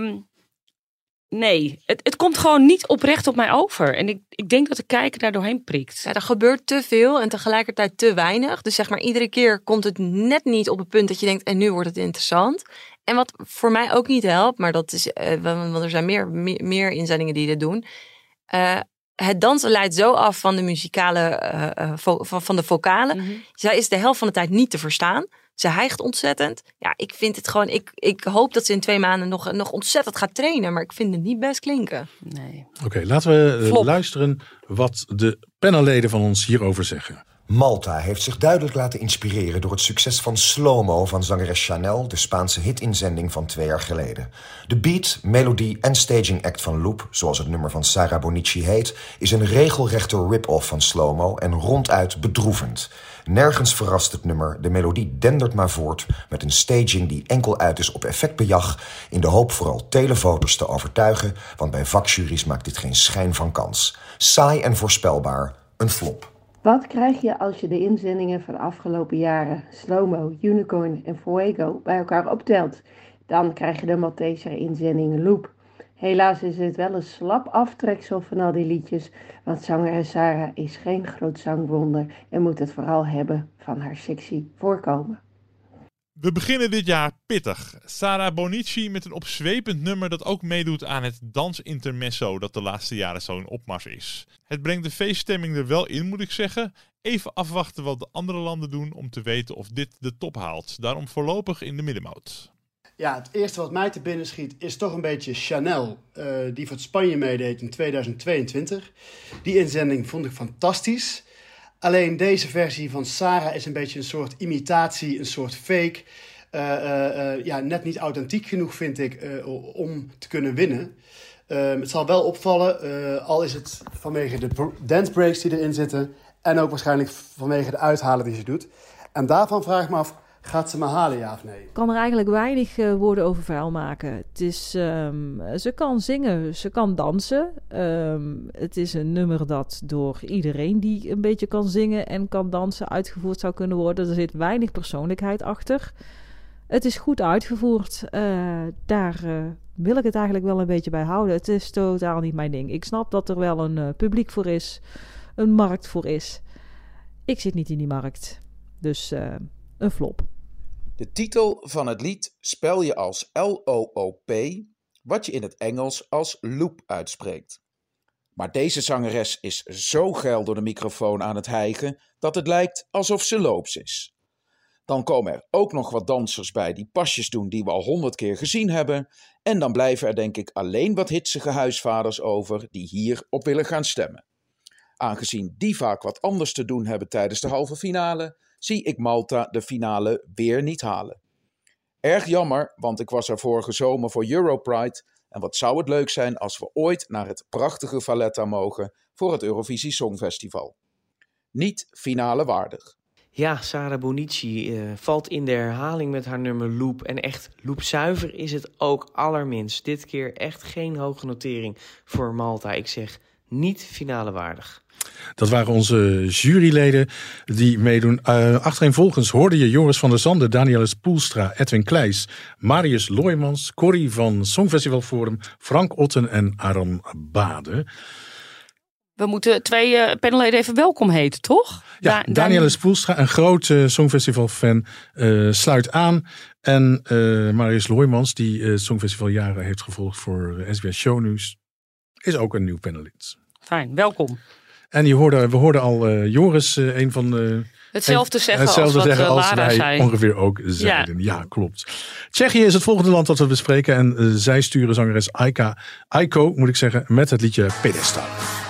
nee, het komt gewoon niet oprecht op mij over. En ik denk dat de kijker daar doorheen prikt. Ja, er gebeurt te veel en tegelijkertijd te weinig. Dus zeg maar, iedere keer komt het net niet op het punt dat je denkt, en nu wordt het interessant. En wat voor mij ook niet helpt, maar dat is, want er zijn meer inzendingen die dit doen... het dansen leidt zo af van de muzikale, van de vocalen. Mm-hmm. Zij is de helft van de tijd niet te verstaan. Ze hijgt ontzettend. Ja, ik vind het gewoon... Ik hoop dat ze in 2 maanden nog ontzettend gaat trainen. Maar ik vind het niet best klinken. Nee. Oké, laten we luisteren wat de panelleden van ons hierover zeggen. Malta heeft zich duidelijk laten inspireren door het succes van Slow Mo van zangeres Chanel, de Spaanse hitinzending van 2 jaar geleden. De beat, melodie en staging act van Loop, zoals het nummer van Sarah Bonici heet, is een regelrechte rip-off van Slow Mo en ronduit bedroevend. Nergens verrast het nummer, de melodie dendert maar voort met een staging die enkel uit is op effectbejag, in de hoop vooral televoters te overtuigen, want bij vakjuries maakt dit geen schijn van kans. Saai en voorspelbaar, een flop. Wat krijg je als je de inzendingen van afgelopen jaren, Slow Mo, Unicorn en Fuego, bij elkaar optelt? Dan krijg je de Malteser inzending Loop. Helaas is het wel een slap aftreksel van al die liedjes, want zangeres Sarah is geen groot zangwonder en moet het vooral hebben van haar sexy voorkomen. We beginnen dit jaar pittig. Sarah Bonici met een opzwepend nummer dat ook meedoet aan het dansintermezzo dat de laatste jaren zo'n opmars is. Het brengt de feeststemming er wel in, moet ik zeggen. Even afwachten wat de andere landen doen om te weten of dit de top haalt. Daarom voorlopig in de middenmoot. Ja, het eerste wat mij te binnen schiet is toch een beetje Chanel, die voor Spanje meedeed in 2022. Die inzending vond ik fantastisch. Alleen deze versie van Sarah is een beetje een soort imitatie, een soort fake. Net niet authentiek genoeg, vind ik, om te kunnen winnen. Het zal wel opvallen, al is het vanwege de dance breaks die erin zitten... en ook waarschijnlijk vanwege de uithalen die ze doet. En daarvan vraag ik me af, gaat ze me halen, ja of nee? Ik kan er eigenlijk weinig woorden over vuil maken. Het is, ze kan zingen, ze kan dansen. Het is een nummer dat door iedereen die een beetje kan zingen en kan dansen uitgevoerd zou kunnen worden. Er zit weinig persoonlijkheid achter. Het is goed uitgevoerd. Daar wil ik het eigenlijk wel een beetje bij houden. Het is totaal niet mijn ding. Ik snap dat er wel een publiek voor is. Een markt voor is. Ik zit niet in die markt. Dus een flop. De titel van het lied spel je als L-O-O-P, wat je in het Engels als loop uitspreekt. Maar deze zangeres is zo geil door de microfoon aan het hijgen dat het lijkt alsof ze loops is. Dan komen er ook nog wat dansers bij die pasjes doen die we al 100 keer gezien hebben. En dan blijven er denk ik alleen wat hitsige huisvaders over die hier op willen gaan stemmen. Aangezien die vaak wat anders te doen hebben tijdens de halve finale, zie ik Malta de finale weer niet halen. Erg jammer, want ik was er vorige zomer voor Europride. En wat zou het leuk zijn als we ooit naar het prachtige Valletta mogen voor het Eurovisie Songfestival. Niet finale waardig. Ja, Sara Bonici valt in de herhaling met haar nummer Loop. En echt loopzuiver is het ook allerminst. Dit keer echt geen hoge notering voor Malta. Ik zeg niet finale waardig. Dat waren onze juryleden die meedoen. Achtereenvolgens hoorde je Joris van der Zanden, Danielle Spoelstra, Edwin Kleijs, Marius Looijmans, Corrie van Songfestival Forum, Frank Otten en Aram Bade. We moeten 2 panelleden even welkom heten, toch? Ja, Danielle Spoelstra, een grote Songfestival-fan, sluit aan. En Marius Looijmans, die het Songfestival jaren heeft gevolgd voor SBS Shownieuws, is ook een nieuw panelist. Fijn, welkom. En we hoorden al Joris een van de... Hetzelfde zeggen als Lara wij zei. Ongeveer ook zeiden. Ja, klopt. Tsjechië is het volgende land dat we bespreken. En zij sturen zangeres Aiko, moet ik zeggen, met het liedje Pedestal.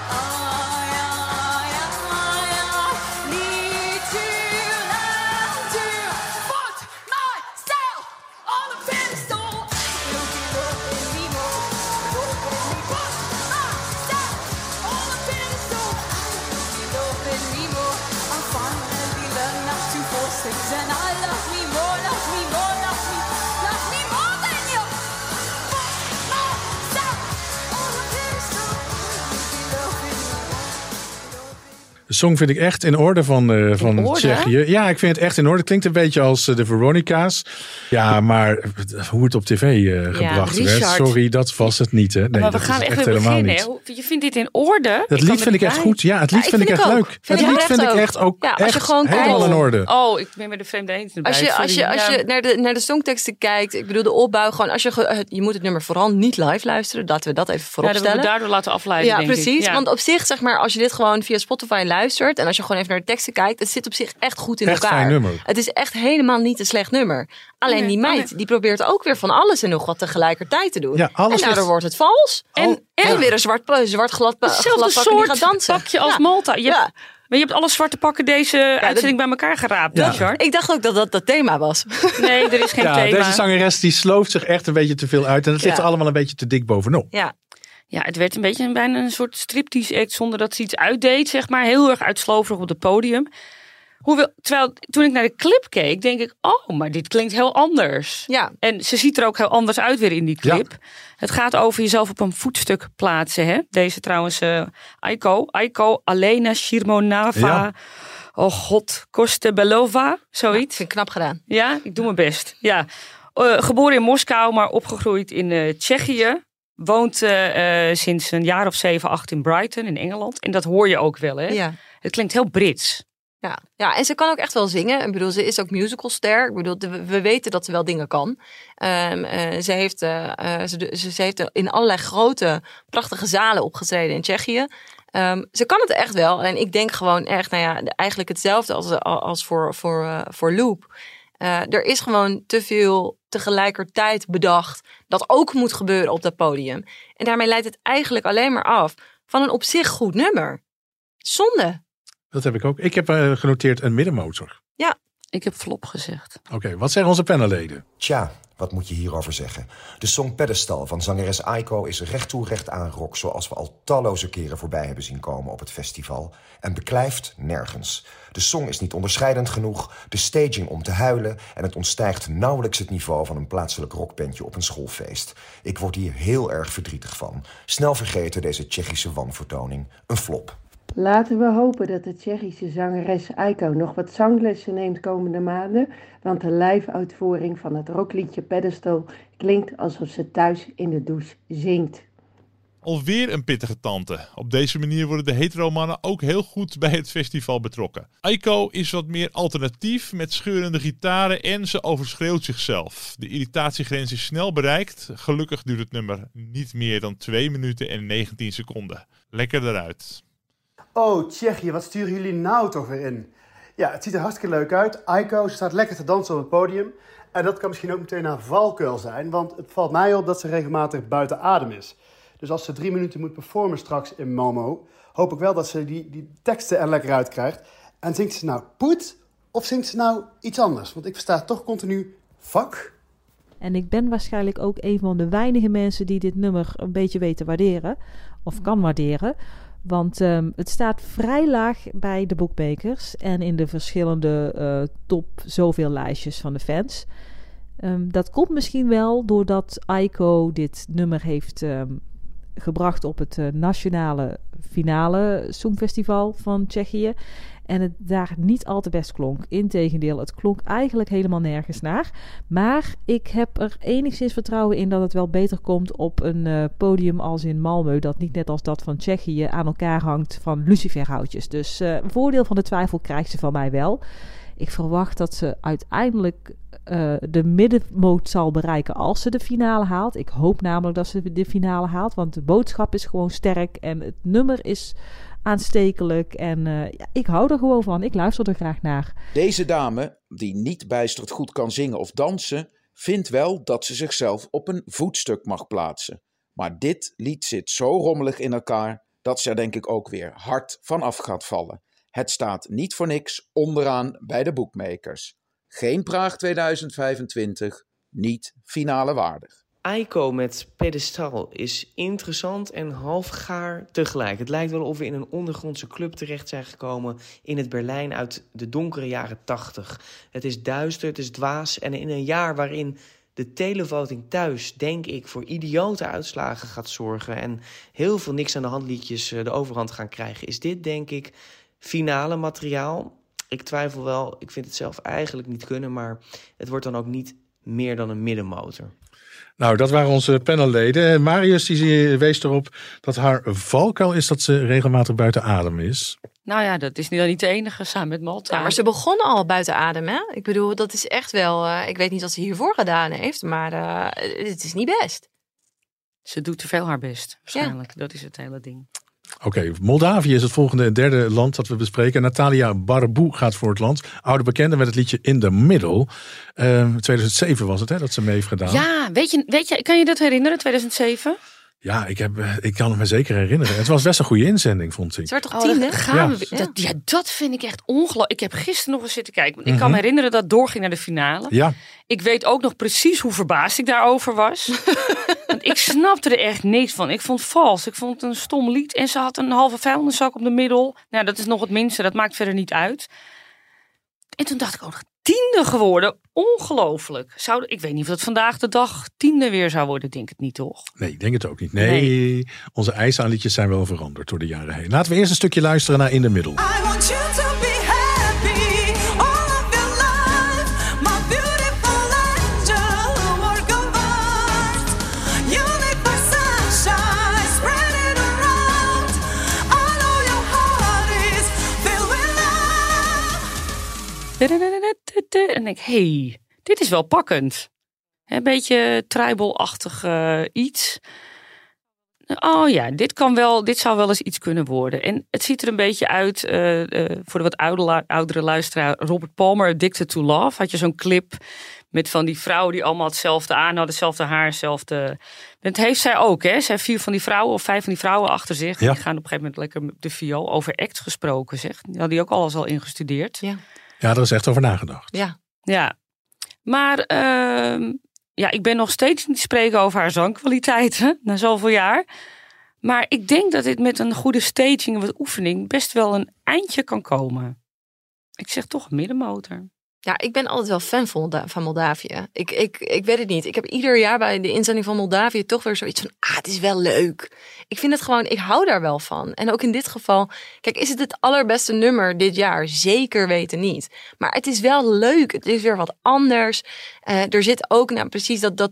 De song vind ik echt in orde van Tsjechië. Ja, ik vind het echt in orde. Het klinkt een beetje als de Veronica's. Ja, maar hoe het op tv gebracht werd. Sorry, dat was het niet. Hè? Nee, maar we gaan echt weer beginnen. Je vindt dit in orde? Het lied vind ik echt goed. Ja, het lied vind ik echt leuk. Het lied vind ik echt ook echt helemaal in orde. Oh, ik ben met de vreemde eend erbij. Als je naar de songteksten kijkt, ik bedoel de opbouw, gewoon als je moet het nummer vooral niet live luisteren. Laten we dat even voorop stellen. Ja, dat we daardoor laten afleiden, ja, denk precies. ik. Ja. Want op zich, zeg maar, als je dit gewoon via Spotify luistert en als je gewoon even naar de teksten kijkt, het zit op zich echt goed in elkaar. Fijn nummer. Het is echt helemaal niet een slecht nummer. Alleen die meid, die probeert ook weer van alles en nog wat tegelijkertijd te doen. Ja, en daardoor wordt het vals. En weer een zwart glad pak die gaat dansen. Pakje als Malta. Maar je hebt alle zwarte pakken deze uitzending bij elkaar geraapt. Ja. Ik dacht ook dat dat thema was. Nee, er is geen thema. Deze zangeres die slooft zich echt een beetje te veel uit. En het ligt er allemaal een beetje te dik bovenop. Ja, het werd een beetje bijna een soort striptease act zonder dat ze iets uitdeed, zeg maar. Heel erg uitsloverig op het podium. Terwijl toen ik naar de clip keek, denk ik, oh, maar dit klinkt heel anders. Ja. En ze ziet er ook heel anders uit weer in die clip. Ja. Het gaat over jezelf op een voetstuk plaatsen. Hè? Deze trouwens, Aiko, Alena Shirmonava. Ja. Oh god, Kostebelova, zoiets. Vind ik knap gedaan. Ja, ik doe mijn best. Ja. Geboren in Moskou, maar opgegroeid in Tsjechië. Woont sinds een jaar of 7, 8 in Brighton in Engeland. En dat hoor je ook wel, hè? Ja. Het klinkt heel Brits. Ja, en ze kan ook echt wel zingen. Ik bedoel, ze is ook musicalster. Ik bedoel, we weten dat ze wel dingen kan. Ze heeft in allerlei grote, prachtige zalen opgetreden in Tsjechië. Ze kan het echt wel. En ik denk gewoon echt, eigenlijk hetzelfde als voor Loop. Er is gewoon te veel tegelijkertijd bedacht dat ook moet gebeuren op dat podium. En daarmee leidt het eigenlijk alleen maar af van een op zich goed nummer. Zonde. Dat heb ik ook. Ik heb genoteerd een middenmotor. Ja, ik heb flop gezegd. Oké, wat zeggen onze panelleden? Tja, wat moet je hierover zeggen? De song Pedestal van zangeres Aiko is recht toe recht aan rock, zoals we al talloze keren voorbij hebben zien komen op het festival. En beklijft nergens. De song is niet onderscheidend genoeg, de staging om te huilen en het ontstijgt nauwelijks het niveau van een plaatselijk rockbandje op een schoolfeest. Ik word hier heel erg verdrietig van. Snel vergeten deze Tsjechische wanvertoning. Een flop. Laten we hopen dat de Tsjechische zangeres Aiko nog wat zanglessen neemt komende maanden, want de live-uitvoering van het rockliedje Pedestal klinkt alsof ze thuis in de douche zingt. Alweer een pittige tante. Op deze manier worden de hetero-mannen ook heel goed bij het festival betrokken. Aiko is wat meer alternatief met scheurende gitaren en ze overschreeuwt zichzelf. De irritatiegrens is snel bereikt. Gelukkig duurt het nummer niet meer dan 2 minuten en 19 seconden. Lekker eruit. Oh, Tsjechië, wat sturen jullie nou toch weer in? Ja, het ziet er hartstikke leuk uit. Aiko staat lekker te dansen op het podium. En dat kan misschien ook meteen haar valkuil zijn, want het valt mij op dat ze regelmatig buiten adem is. Dus als ze 3 minuten moet performen straks in Malmö, hoop ik wel dat ze die teksten er lekker uit krijgt. En zingt ze nou poet of zingt ze nou iets anders? Want ik versta toch continu fuck. En ik ben waarschijnlijk ook een van de weinige mensen die dit nummer een beetje weten waarderen. Of kan waarderen. Want het staat vrij laag bij de bookmakers en in de verschillende top zoveel lijstjes van de fans. Dat komt misschien wel doordat Aiko dit nummer heeft gebracht op het nationale finale Songfestival van Tsjechië. En het daar niet al te best klonk. Integendeel, het klonk eigenlijk helemaal nergens naar. Maar ik heb er enigszins vertrouwen in dat het wel beter komt op een podium als in Malmö. Dat niet net als dat van Tsjechië aan elkaar hangt van luciferhoutjes. Dus een voordeel van de twijfel krijgt ze van mij wel. Ik verwacht dat ze uiteindelijk de middenmoot zal bereiken als ze de finale haalt. Ik hoop namelijk dat ze de finale haalt. Want de boodschap is gewoon sterk. En het nummer is aanstekelijk. En ik hou er gewoon van. Ik luister er graag naar. Deze dame, die niet bijster goed kan zingen of dansen, vindt wel dat ze zichzelf op een voetstuk mag plaatsen. Maar dit lied zit zo rommelig in elkaar dat ze er denk ik ook weer hard van af gaat vallen. Het staat niet voor niks onderaan bij de bookmakers. Geen Praag 2025, niet finale waardig. Aiko met Pedestal is interessant en halfgaar tegelijk. Het lijkt wel of we in een ondergrondse club terecht zijn gekomen in het Berlijn uit de donkere jaren 80. Het is duister, het is dwaas en in een jaar waarin de televoting thuis, denk ik, voor idiote uitslagen gaat zorgen en heel veel niks aan de hand liedjes de overhand gaan krijgen, is dit, denk ik, finale materiaal. Ik twijfel wel, ik vind het zelf eigenlijk niet kunnen, maar het wordt dan ook niet meer dan een middenmotor. Nou, dat waren onze panelleden. Marius die wees erop dat haar valkuil is dat ze regelmatig buiten adem is. Nou ja, dat is niet de enige, samen met Malta. Ja, maar ze begon al buiten adem, hè? Ik bedoel, dat is echt wel... ik weet niet wat ze hiervoor gedaan heeft, maar het is niet best. Ze doet te veel haar best, waarschijnlijk. Ja. Dat is het hele ding. Oké, Moldavië is het volgende en derde land dat we bespreken. Natalia Barbu gaat voor het land. Oude bekende met het liedje In the Middle. 2007 was het, hè, dat ze mee heeft gedaan. Ja, weet je, kan je dat herinneren, 2007? Ja, ik kan het me zeker herinneren. Het was best een goede inzending, vond ik. Het werd toch 10, dat vind ik echt ongelooflijk. Ik heb gisteren nog eens zitten kijken. Ik kan me herinneren dat het doorging naar de finale. Ja. Ik weet ook nog precies hoe verbaasd ik daarover was. Want ik snapte er echt niks van. Ik vond het vals. Ik vond het een stom lied. En ze had een halve vuilniszak op de middel. Nou, dat is nog het minste. Dat maakt verder niet uit. En toen dacht ik ook, 10e geworden. Ongelooflijk. Ik weet niet of het vandaag de dag 10e weer zou worden. Denk het niet, toch? Nee, ik denk het ook niet. Nee. Onze eisen aan liedjes zijn wel veranderd door de jaren heen. Laten we eerst een stukje luisteren naar In the Middle. I want you to be happy all of your life. My beautiful angel, work of art. Unique sunshine, spread it around. I know your heart is filled with love. En denk ik, dit is wel pakkend. Een beetje tribal-achtig iets. Oh ja, dit zou wel eens iets kunnen worden. En het ziet er een beetje uit, voor de wat oudere luisteraar, Robert Palmer, Addicted to Love. Had je zo'n clip met van die vrouwen die allemaal hetzelfde aan hadden, hetzelfde haar, hetzelfde. Dat heeft zij ook, hè? Zij heeft 4 van die vrouwen of 5 van die vrouwen achter zich. Ja. Die gaan op een gegeven moment lekker met de viool over act gesproken, zeg. Die had die ook alles al ingestudeerd. Ja. Ja, daar is echt over nagedacht. Ja. Maar ik ben nog steeds niet te spreken over haar zangkwaliteiten na zoveel jaar. Maar ik denk dat dit met een goede staging en wat oefening best wel een eindje kan komen. Ik zeg toch middenmotor. Ja, ik ben altijd wel fan van Moldavië. Ik weet het niet. Ik heb ieder jaar bij de inzending van Moldavië toch weer zoiets van... het is wel leuk. Ik vind het gewoon, ik hou daar wel van. En ook in dit geval... Kijk, is het allerbeste nummer dit jaar? Zeker weten niet. Maar het is wel leuk. Het is weer wat anders. Er zit ook precies dat...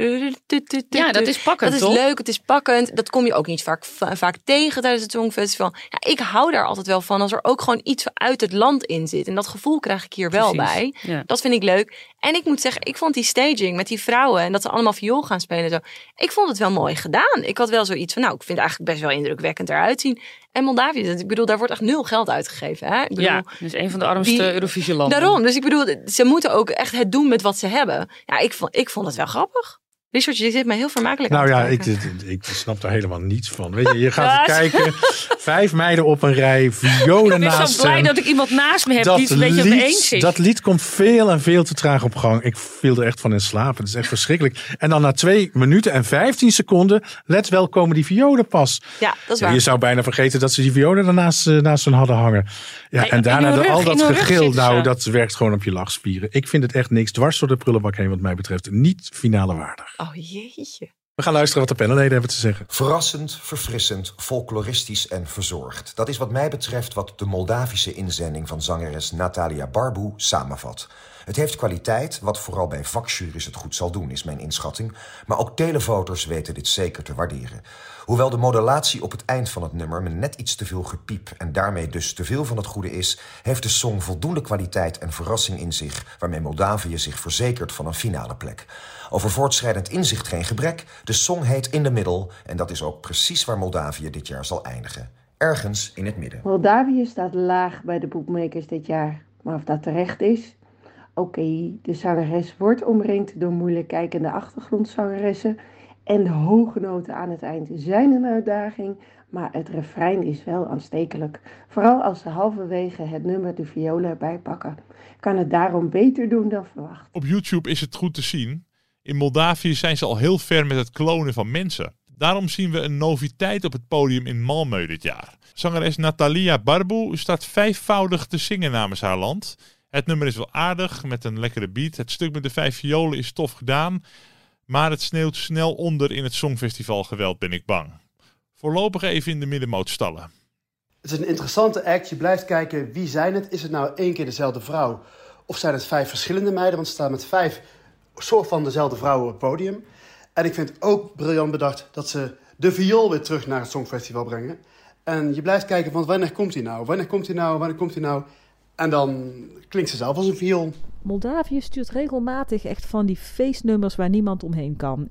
Ja, dat is pakkend, Dat is toch? leuk, het is pakkend. Dat kom je ook niet vaak tegen tijdens het Songfestival. Ja, ik hou daar altijd wel van als er ook gewoon iets uit het land in zit. En dat gevoel krijg ik hier wel bij. Ja. Dat vind ik leuk. En ik moet zeggen, ik vond die staging met die vrouwen en dat ze allemaal viool gaan spelen en zo. Ik vond het wel mooi gedaan. Ik had wel zoiets van, ik vind het eigenlijk best wel indrukwekkend eruit zien. En Moldavië, ik bedoel, daar wordt echt 0 geld uitgegeven. Hè? Ik bedoel, Ja, dus een van de armste Eurovisie-landen. Daarom, dus ik bedoel, ze moeten ook echt het doen met wat ze hebben. Ja, ik vond het wel grappig. Richard, je zit mij heel vermakelijk aan te kijken. Ik snap daar helemaal niets van. Weet je gaat kijken, 5 meiden op een rij, violen naast Ik ben zo blij dat ik iemand naast me heb die het een beetje op me eens is. Dat lied komt veel en veel te traag op gang. Ik viel er echt van in slaap. Het is echt verschrikkelijk. En dan na 2 minuten en 15 seconden, let wel, komen die violen pas. Ja, dat is waar. Je zou bijna vergeten dat ze die violen daarnaast naast hun hadden hangen. Ja, Nee, en daarna in hun al rug, dat in hun rug gegil, zitten ze. dat werkt gewoon op je lachspieren. Ik vind het echt niks dwars door de prullenbak heen wat mij betreft. Niet finale waardig. Oh jeetje. We gaan luisteren wat de panelleden hebben te zeggen. Verrassend, verfrissend, folkloristisch en verzorgd. Dat is wat mij betreft wat de Moldavische inzending van zangeres Natalia Barbu samenvat. Het heeft kwaliteit, wat vooral bij vakjuries het goed zal doen, is mijn inschatting. Maar ook televoters weten dit zeker te waarderen. Hoewel de modulatie op het eind van het nummer me net iets te veel gepiep en daarmee dus te veel van het goede is, heeft de song voldoende kwaliteit en verrassing in zich, waarmee Moldavië zich verzekert van een finale plek. Over voortschrijdend inzicht geen gebrek. De song heet In the Middle en dat is ook precies waar Moldavië dit jaar zal eindigen. Ergens in het midden. Moldavië staat laag bij de boekmakers dit jaar. Maar of dat terecht is? Oké, de zangeres wordt omringd door moeilijk kijkende achtergrondzangeressen. En de hoge noten aan het eind zijn een uitdaging. Maar het refrein is wel aanstekelijk. Vooral als ze halverwege het nummer de violen erbij pakken. Kan het daarom beter doen dan verwacht. Op YouTube is het goed te zien. In Moldavië zijn ze al heel ver met het klonen van mensen. Daarom zien we een noviteit op het podium in Malmö dit jaar. Zangeres Natalia Barbu staat 5-voudig te zingen namens haar land. Het nummer is wel aardig, met een lekkere beat. Het stuk met de 5 violen is tof gedaan. Maar het sneeuwt snel onder in het Songfestival geweld, ben ik bang. Voorlopig even in de middenmoot stallen. Het is een interessante act. Je blijft kijken, wie zijn het? Is het nou 1 keer dezelfde vrouw? Of zijn het 5 verschillende meiden? Want ze staan met 5 soort van dezelfde vrouwen op het podium. En ik vind het ook briljant bedacht dat ze de viool weer terug naar het Songfestival brengen. En je blijft kijken, want wanneer komt hij nou? Wanneer komt hij nou? Wanneer komt hij nou? En dan klinkt ze zelf als een viool. Moldavië stuurt regelmatig echt van die feestnummers waar niemand omheen kan.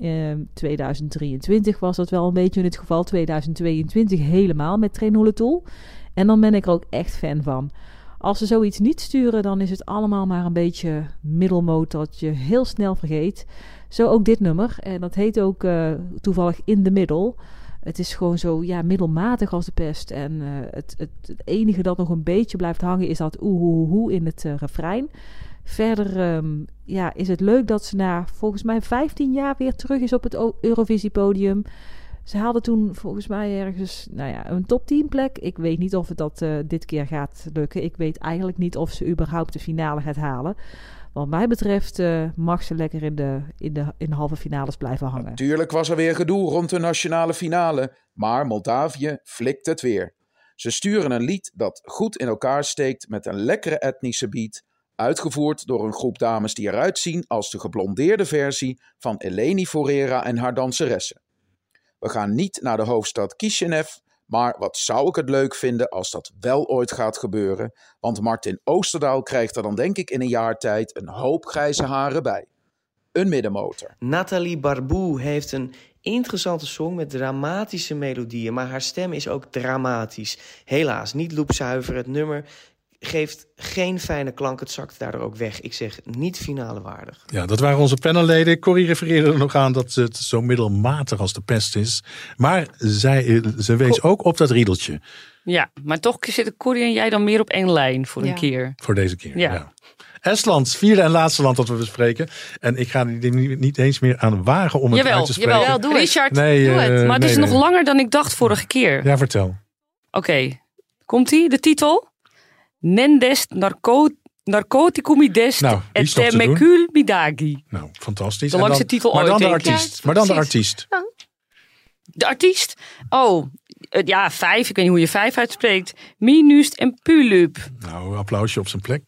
2023 was dat wel een beetje in het geval. 2022 helemaal met Trenoletool. En dan ben ik er ook echt fan van. Als ze zoiets niet sturen, dan is het allemaal maar een beetje middelmoot dat je heel snel vergeet. Zo ook dit nummer. En dat heet ook toevallig In the Middle. Het is gewoon zo middelmatig als de pest. En het enige dat nog een beetje blijft hangen is dat oeh in het refrein. Verder is het leuk dat ze na volgens mij 15 jaar weer terug is op het Eurovisiepodium. Ze haalden toen volgens mij ergens een top 10 plek. Ik weet niet of het dat dit keer gaat lukken. Ik weet eigenlijk niet of ze überhaupt de finale gaat halen. Wat mij betreft mag ze lekker in de halve finales blijven hangen. Natuurlijk was er weer gedoe rond de nationale finale, maar Moldavië flikt het weer. Ze sturen een lied dat goed in elkaar steekt met een lekkere etnische beat, uitgevoerd door een groep dames die eruit zien als de geblondeerde versie van Eleni Foureira en haar danseressen. We gaan niet naar de hoofdstad Chisinau, maar wat zou ik het leuk vinden als dat wel ooit gaat gebeuren, want Martin Oosterdaal krijgt er dan denk ik in een jaar tijd een hoop grijze haren bij. Een middenmotor. Natalie Barbu heeft een interessante song met dramatische melodieën, maar haar stem is ook dramatisch. Helaas, niet loopzuiver. Het nummer geeft geen fijne klank, het zakt daardoor ook weg. Ik zeg niet finale waardig. Ja, dat waren onze panelleden. Corrie refereerde er nog aan dat het zo middelmatig als de pest is. Maar ze wees ook op dat riedeltje. Ja, maar toch zitten Corrie en jij dan meer op één lijn voor een keer. Voor deze keer, ja. Estland, 4e en laatste land dat we bespreken. En ik ga er niet eens meer aan wagen om het uit te spreken. Jawel, doe Richard, doe het. Maar het is nog langer dan ik dacht vorige keer. Ja, vertel. Oké, komt-ie, de titel? Nendes Narcoticum est Nou, die is toch et te doen. mecul midagi. Nou, fantastisch. De En langste dan- titel maar ooit, dan de denk ik. artiest. Ja, Maar dan de precies. artiest. De artiest? Oh, ja, 5. Ik weet niet hoe je 5 uitspreekt. Minust en Pulup. Nou, applausje op zijn plek.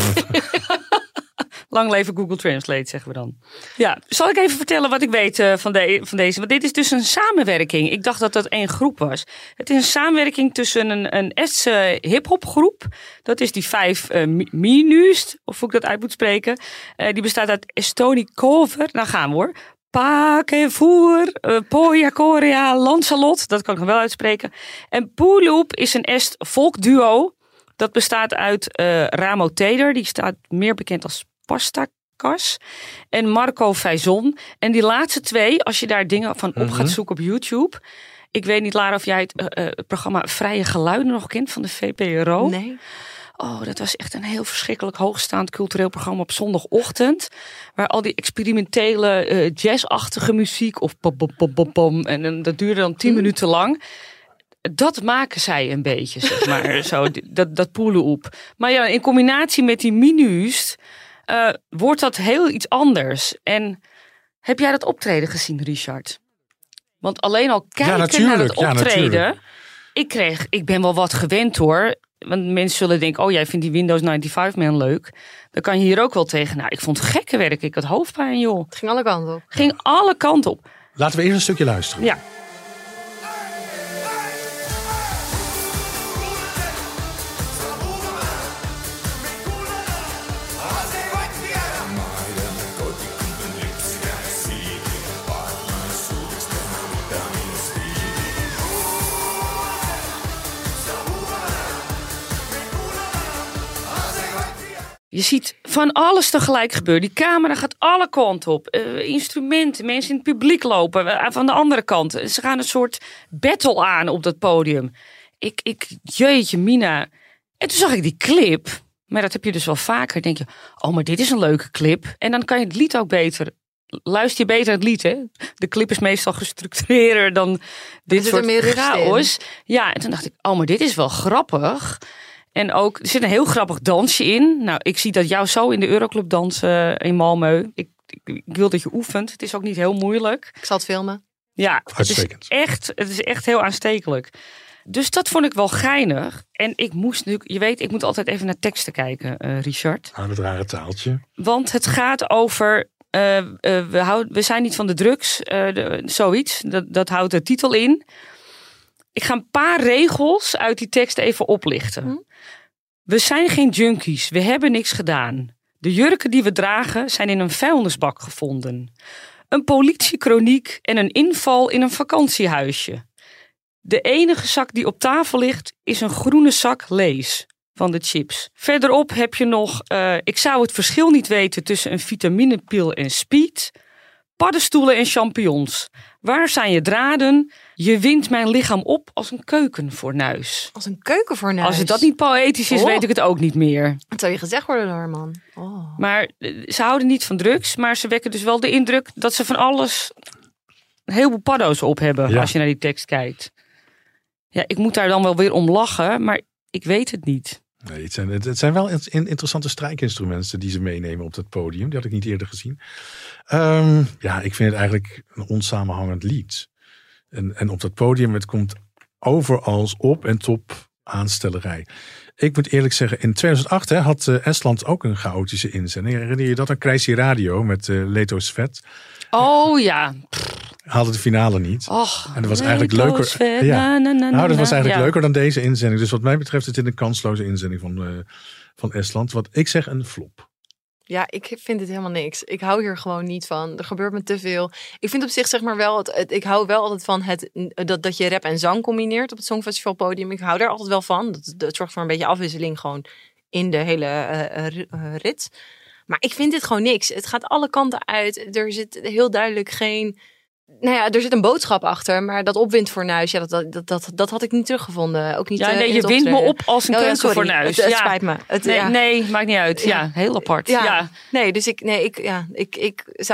Lang leven Google Translate, zeggen we dan. Ja, zal ik even vertellen wat ik weet van deze? Want dit is dus een samenwerking. Ik dacht dat dat één groep was. Het is een samenwerking tussen een Estse hip-hop groep. Dat is die 5 Minust, of hoe ik dat uit moet spreken. Die bestaat uit Estoni Cover. Nou gaan we hoor. Pakevoer, Poja Korea, Lancelot. Dat kan ik nog wel uitspreken. En Pulup is een Est volkduo. Dat bestaat uit Ramo Teder. Die staat meer bekend als Pastakas. En Marco Faison. En die laatste 2, als je daar dingen van op gaat zoeken op YouTube. Ik weet niet, Lara, of jij het programma Vrije Geluiden nog kent van de VPRO. Nee. Oh, dat was echt een heel verschrikkelijk hoogstaand cultureel programma op zondagochtend. Waar al die experimentele jazzachtige muziek of pom, pom, pom, pom, pom. En dat duurde dan 10 minuten lang. Dat maken zij een beetje, zeg maar. Zo, dat poelen op. Maar ja, in combinatie met die Minust wordt dat heel iets anders. En heb jij dat optreden gezien, Richard? Want alleen al kijken naar het optreden... Ik ben wel wat gewend hoor. Want mensen zullen denken, oh jij vindt die Windows 95 Man leuk. Dan kan je hier ook wel tegen. Nou, ik vond het gekke werk. Ik had hoofdpijn, joh. Het ging alle kanten op. Ging alle kanten op. Laten we eerst een stukje luisteren. Ja. Je ziet van alles tegelijk gebeuren. Die camera gaat alle kanten op. Instrumenten, mensen in het publiek lopen. Van de andere kant. Ze gaan een soort battle aan op dat podium. Jeetje mina. En toen zag ik die clip. Maar dat heb je dus wel vaker. Dan denk je, oh maar dit is een leuke clip. En dan kan je het lied ook beter... Luister je beter het lied, hè? De clip is meestal gestructureerder dan dit soort chaos. Ja, en toen dacht ik, oh maar dit is wel grappig. En ook, er zit een heel grappig dansje in. Nou, ik zie dat jou zo in de Euroclub dansen in Malmö. Ik wil dat je oefent. Het is ook niet heel moeilijk. Ik zal het filmen. Ja, het is echt heel aanstekelijk. Dus dat vond ik wel geinig. En ik moest nu, je weet, ik moet altijd even naar teksten kijken, Richard. Aan het rare taaltje. Want het gaat over, we zijn niet van de drugs, zoiets. Dat houdt de titel in. Ik ga een paar regels uit die tekst even oplichten. We zijn geen junkies, we hebben niks gedaan. De jurken die we dragen zijn in een vuilnisbak gevonden. Een politiekroniek en een inval in een vakantiehuisje. De enige zak die op tafel ligt is een groene zak Lees van de chips. Verderop heb je nog, ik zou het verschil niet weten tussen een vitaminepil en speed. Paddenstoelen en champignons. Waar zijn je draden? Je windt mijn lichaam op als een keukenfornuis. Als een keukenfornuis? Als het dat niet poëtisch is, weet ik het ook niet meer. Dat zou je gezegd worden door man. Oh. Maar ze houden niet van drugs, maar ze wekken dus wel de indruk dat ze van alles een heleboel paddo's op hebben als je naar die tekst kijkt. Ja, ik moet daar dan wel weer om lachen, maar ik weet het niet. Nee, het zijn wel interessante strijkinstrumenten die ze meenemen op dat podium. Die had ik niet eerder gezien. Ja, ik vind het eigenlijk een onsamenhangend lied. En op dat podium, het komt over als op en top aanstellerij. Ik moet eerlijk zeggen, in 2008 had Estland ook een chaotische inzending. Herinner je dat aan Crazy Radio met Leto Svet? Oh ja. Haalde de finale niet. Och, en dat was eigenlijk leuker. Svet, dat was eigenlijk leuker dan deze inzending. Dus wat mij betreft is dit een kansloze inzending van Estland. Wat ik zeg een flop. Ja, ik vind dit helemaal niks. Ik hou hier gewoon niet van. Er gebeurt me te veel. Ik vind op zich zeg maar wel, ik hou wel altijd van dat je rap en zang combineert op het Songfestivalpodium. Ik hou daar altijd wel van. Dat zorgt voor een beetje afwisseling gewoon in de hele rit. Maar ik vind dit gewoon niks. Het gaat alle kanten uit. Er zit heel duidelijk geen... Nou ja, er zit een boodschap achter, maar dat opwindfornuis, ja, dat had ik niet teruggevonden. Ook niet. Ja, nee, je wint me op als een keukenfornuis. Het spijt me. Nee, maakt niet uit. Ja, heel apart. Ja. Nee, dus ik zou het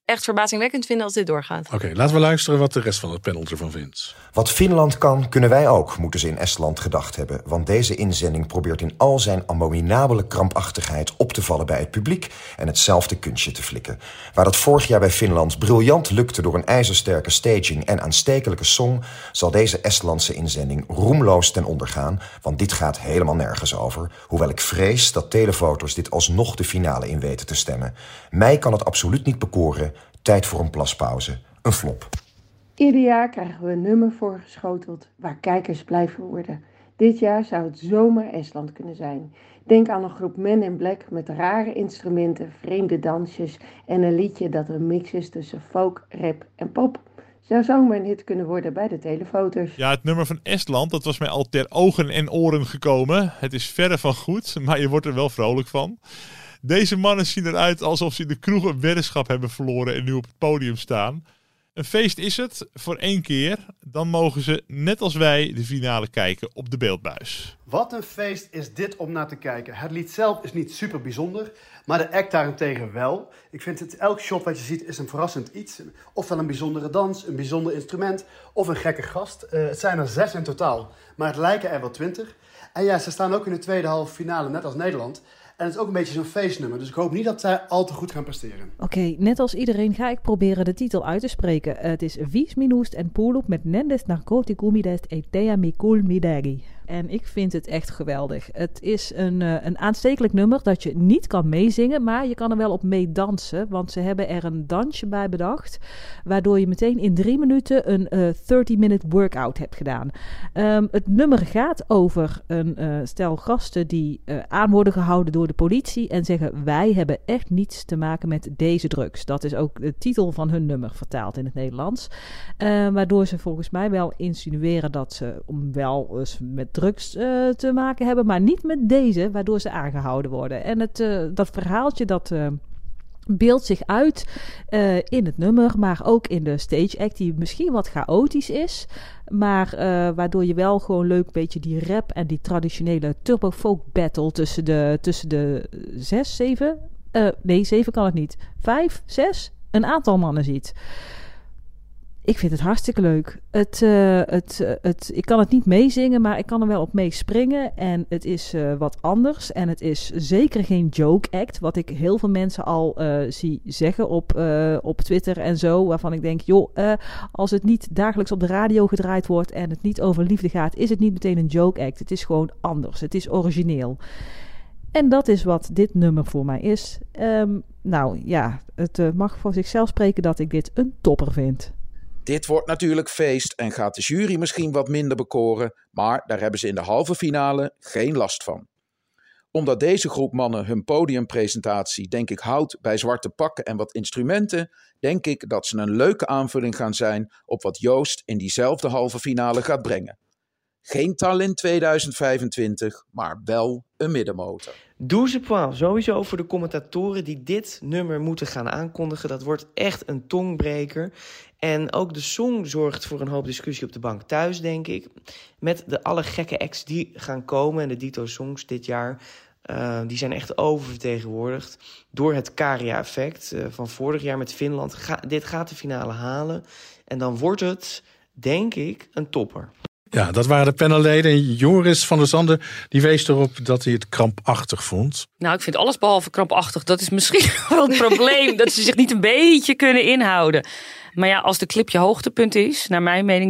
echt verbazingwekkend vinden als dit doorgaat. Oké, laten we luisteren wat de rest van het panel ervan vindt. Wat Finland kan, kunnen wij ook, moeten ze in Estland gedacht hebben. Want deze inzending probeert in al zijn abominabele krampachtigheid op te vallen bij het publiek en hetzelfde kunstje te flikken. Waar dat vorig jaar bij Finland briljant lukte door een ijzersterke staging en aanstekelijke song, zal deze Estlandse inzending roemloos ten onder gaan, want dit gaat helemaal nergens over. Hoewel ik vrees dat telefoto's dit alsnog de finale in weten te stemmen. Mij kan het absoluut niet bekoren. Tijd voor een plaspauze. Een flop. Ieder jaar krijgen we een nummer voorgeschoteld waar kijkers blij van worden. Dit jaar zou het zomaar Estland kunnen zijn. Denk aan een groep Men in Black met rare instrumenten, vreemde dansjes en een liedje dat een mix is tussen folk, rap en pop. Zou zomaar een hit kunnen worden bij de telefoto's. Ja, het nummer van Estland, dat was mij al ter ogen en oren gekomen. Het is verre van goed, maar je wordt er wel vrolijk van. Deze mannen zien eruit alsof ze in de kroeg een weddenschap hebben verloren en nu op het podium staan. Een feest is het, voor 1 keer. Dan mogen ze, net als wij, de finale kijken op de beeldbuis. Wat een feest is dit om naar te kijken. Het lied zelf is niet super bijzonder, maar de act daarentegen wel. Ik vind het, elk shot wat je ziet is een verrassend iets. Ofwel een bijzondere dans, een bijzonder instrument of een gekke gast. Het zijn er 6 in totaal, maar het lijken er wel 20. En ja, ze staan ook in de tweede halve finale, net als Nederland. En het is ook een beetje zo'n feestnummer, dus ik hoop niet dat zij al te goed gaan presteren. Oké, net als iedereen ga ik proberen de titel uit te spreken. Het is 5 minuten en puolup met nendes narkotikumidest etea mikul midagi. En ik vind het echt geweldig. Het is een aanstekelijk nummer dat je niet kan meezingen, maar je kan er wel op mee dansen. Want ze hebben er een dansje bij bedacht, waardoor je meteen in 3 minuten een 30-minute workout hebt gedaan. Het nummer gaat over een stel gasten die aan worden gehouden door de politie en zeggen: wij hebben echt niets te maken met deze drugs. Dat is ook de titel van hun nummer vertaald in het Nederlands. Waardoor ze volgens mij wel insinueren dat ze wel eens met drugs te maken hebben, maar niet met deze, waardoor ze aangehouden worden. En dat verhaaltje dat beeldt zich uit in het nummer, maar ook in de stage act, die misschien wat chaotisch is, maar waardoor je wel gewoon leuk beetje die rap en die traditionele turbo folk battle tussen de 6, 7, nee 7 kan het niet, 5, 6, een aantal mannen ziet. Ik vind het hartstikke leuk. Ik kan het niet meezingen, maar ik kan er wel op meespringen. En het is wat anders. En het is zeker geen joke act. Wat ik heel veel mensen al zie zeggen op Twitter en zo. Waarvan ik denk, joh, als het niet dagelijks op de radio gedraaid wordt en het niet over liefde gaat, is het niet meteen een joke act. Het is gewoon anders. Het is origineel. En dat is wat dit nummer voor mij is. Nou ja, het mag voor zichzelf spreken dat ik dit een topper vind. Dit wordt natuurlijk feest en gaat de jury misschien wat minder bekoren, maar daar hebben ze in de halve finale geen last van. Omdat deze groep mannen hun podiumpresentatie denk ik houdt bij zwarte pakken en wat instrumenten, denk ik dat ze een leuke aanvulling gaan zijn op wat Joost in diezelfde halve finale gaat brengen. Geen talent 2025, maar wel een middenmotor. 12 points sowieso voor de commentatoren die dit nummer moeten gaan aankondigen. Dat wordt echt een tongbreker. En ook de song zorgt voor een hoop discussie op de bank thuis, denk ik. Met de alle gekke acts die gaan komen. En de Dito-songs dit jaar, die zijn echt oververtegenwoordigd door het Käärijä-effect van vorig jaar met Finland. Dit gaat de finale halen. En dan wordt het, denk ik, een topper. Ja, dat waren de panelleden. Joris van der Zanden die wees erop dat hij het krampachtig vond. Nou, ik vind alles behalve krampachtig. Dat is misschien wel het probleem. Dat ze zich niet een beetje kunnen inhouden. Maar ja, als de clip je hoogtepunt is, naar mijn mening,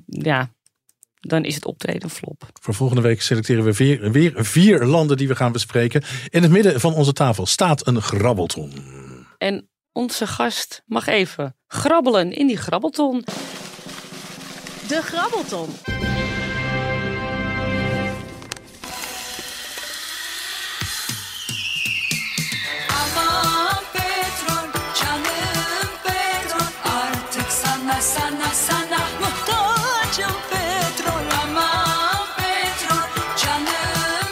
dan is het optreden een flop. Voor volgende week selecteren we weer 4 landen die we gaan bespreken. In het midden van onze tafel staat een grabbelton. En onze gast mag even grabbelen in die grabbelton. De grabbelton. Aman petrol, canım petrol, artık sana muhtacım petrol. Aman petrol, canım petrol.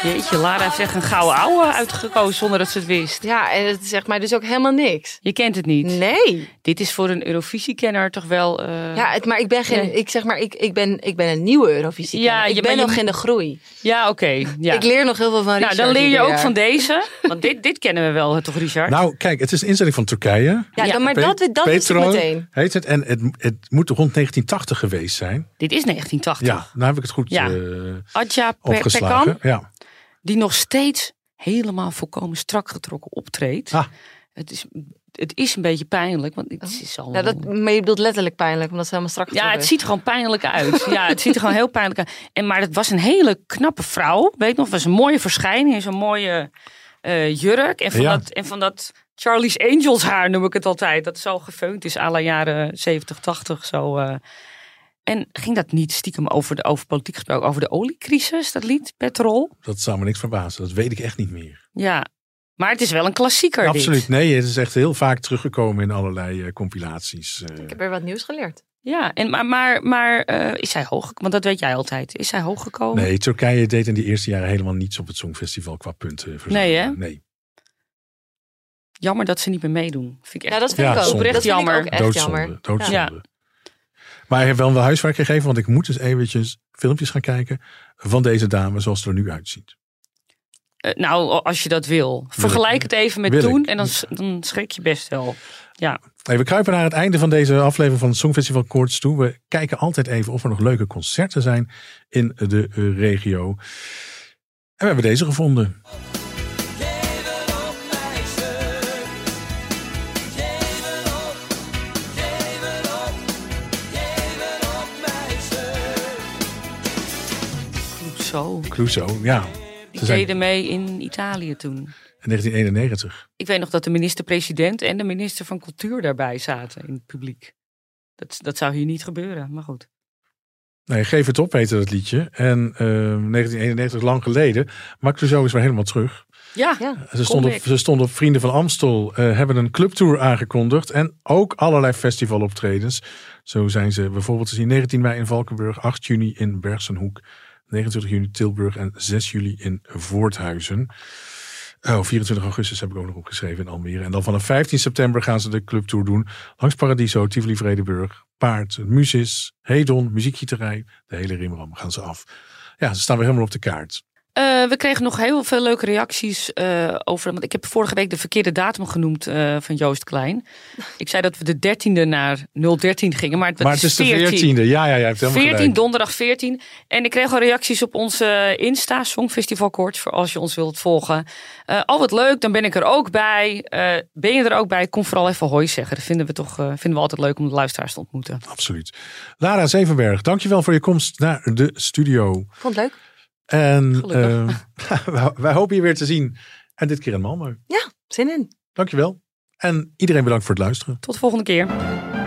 Jeetje, Lara heeft echt een gouden ouwe uitgekozen zonder dat ze het wist. Ja, en het zegt mij dus ook helemaal niks. Je kent het niet? Nee. Dit is voor een Eurovisie-kenner toch wel... maar ik ben geen... Nee. Ik ben een nieuwe Eurovisie-kenner. Ik ben nog in de groei. Ja, oké. Ja. Ik leer nog heel veel van Richard. Nou, dan leer je ook van deze. Want dit kennen we wel, toch, Richard? Nou, kijk, het is een inzending van Turkije. Ja, maar dat is het meteen. Heet het. En het moet rond 1980 geweest zijn. Dit is 1980. Ja, nou heb ik het goed Adja opgeslagen. Pekan, die nog steeds helemaal volkomen strak getrokken optreedt. Het is een beetje pijnlijk, want het is al... Ja, maar je bedoelt letterlijk pijnlijk, omdat ze helemaal strak getrokken het ziet er gewoon pijnlijk uit. Ja, het ziet er gewoon heel pijnlijk uit. Maar het was een hele knappe vrouw, weet nog. Het was een mooie verschijning in zo'n mooie jurk. En van dat Charlie's Angels haar noem ik het altijd. Dat zo gefeund is à la jaren 70, 80 zo... En ging dat niet stiekem over politiek gesproken, over de oliecrisis, dat lied, Petrol? Dat zou me niks verbazen, dat weet ik echt niet meer. Ja, maar het is wel een klassieker. Absoluut, dit. Nee, het is echt heel vaak teruggekomen in allerlei compilaties. Ik heb weer wat nieuws geleerd. Ja, maar is zij hoog? Want dat weet jij altijd. Is zij hoog gekomen? Nee, Turkije deed in die eerste jaren helemaal niets op het Songfestival qua punten. Nee, hè? Nee. Jammer dat ze niet meer meedoen. Vind ik echt, dat vind ik ook. Oprecht jammer. Vind ik ook echt jammer. Doodzonde. Ja. Maar ik heb wel huiswerk gegeven, want ik moet dus eventjes filmpjes gaan kijken van deze dame zoals het er nu uitziet. Nou, als je dat wil. Vergelijk het even met toen en dan schrik je best wel. Ja. Hey, we kruipen naar het einde van deze aflevering van het Songfestival Koorts toe. We kijken altijd even of er nog leuke concerten zijn in de regio. En we hebben deze gevonden. Clouseau, ja. Die deden mee in Italië toen. In 1991. Ik weet nog dat de minister-president en de minister van Cultuur daarbij zaten in het publiek. Dat zou hier niet gebeuren, maar goed. Nee, Geef het op heette dat liedje. En 1991, lang geleden. Maar Clouseau is weer helemaal terug. Ja, ze stonden op Vrienden van Amstel, hebben een clubtour aangekondigd. En ook allerlei festivaloptredens. Zo zijn ze bijvoorbeeld te zien 19 mei in Valkenburg, 8 juni in Bergsenhoek, 29 juni Tilburg en 6 juli in Voorthuizen. 24 augustus heb ik ook nog opgeschreven in Almere. En dan vanaf 15 september gaan ze de clubtour doen. Langs Paradiso, Tivoli Vredenburg, Paard, Musis, Hedon, Muziekgieterij. De hele rimram gaan ze af. Ja, ze staan weer helemaal op de kaart. We kregen nog heel veel leuke reacties over. Want ik heb vorige week de verkeerde datum genoemd van Joost Klein. Ik zei dat we de 13e naar 013 gingen. Maar het is de 14e. Ja, je hebt helemaal 14, gelijk. donderdag 14. En ik kreeg al reacties op onze Insta, Songfestival Koorts, voor als je ons wilt volgen. Wat leuk, dan ben ik er ook bij. Ben je er ook bij? Kom vooral even hoi zeggen. Dat vinden we altijd leuk om de luisteraars te ontmoeten. Absoluut. Lara Zevenberg, dankjewel voor je komst naar de studio. Vond het leuk. En wij hopen je weer te zien. En dit keer in Malmö. Ja, zin in. Dankjewel. En iedereen bedankt voor het luisteren. Tot de volgende keer.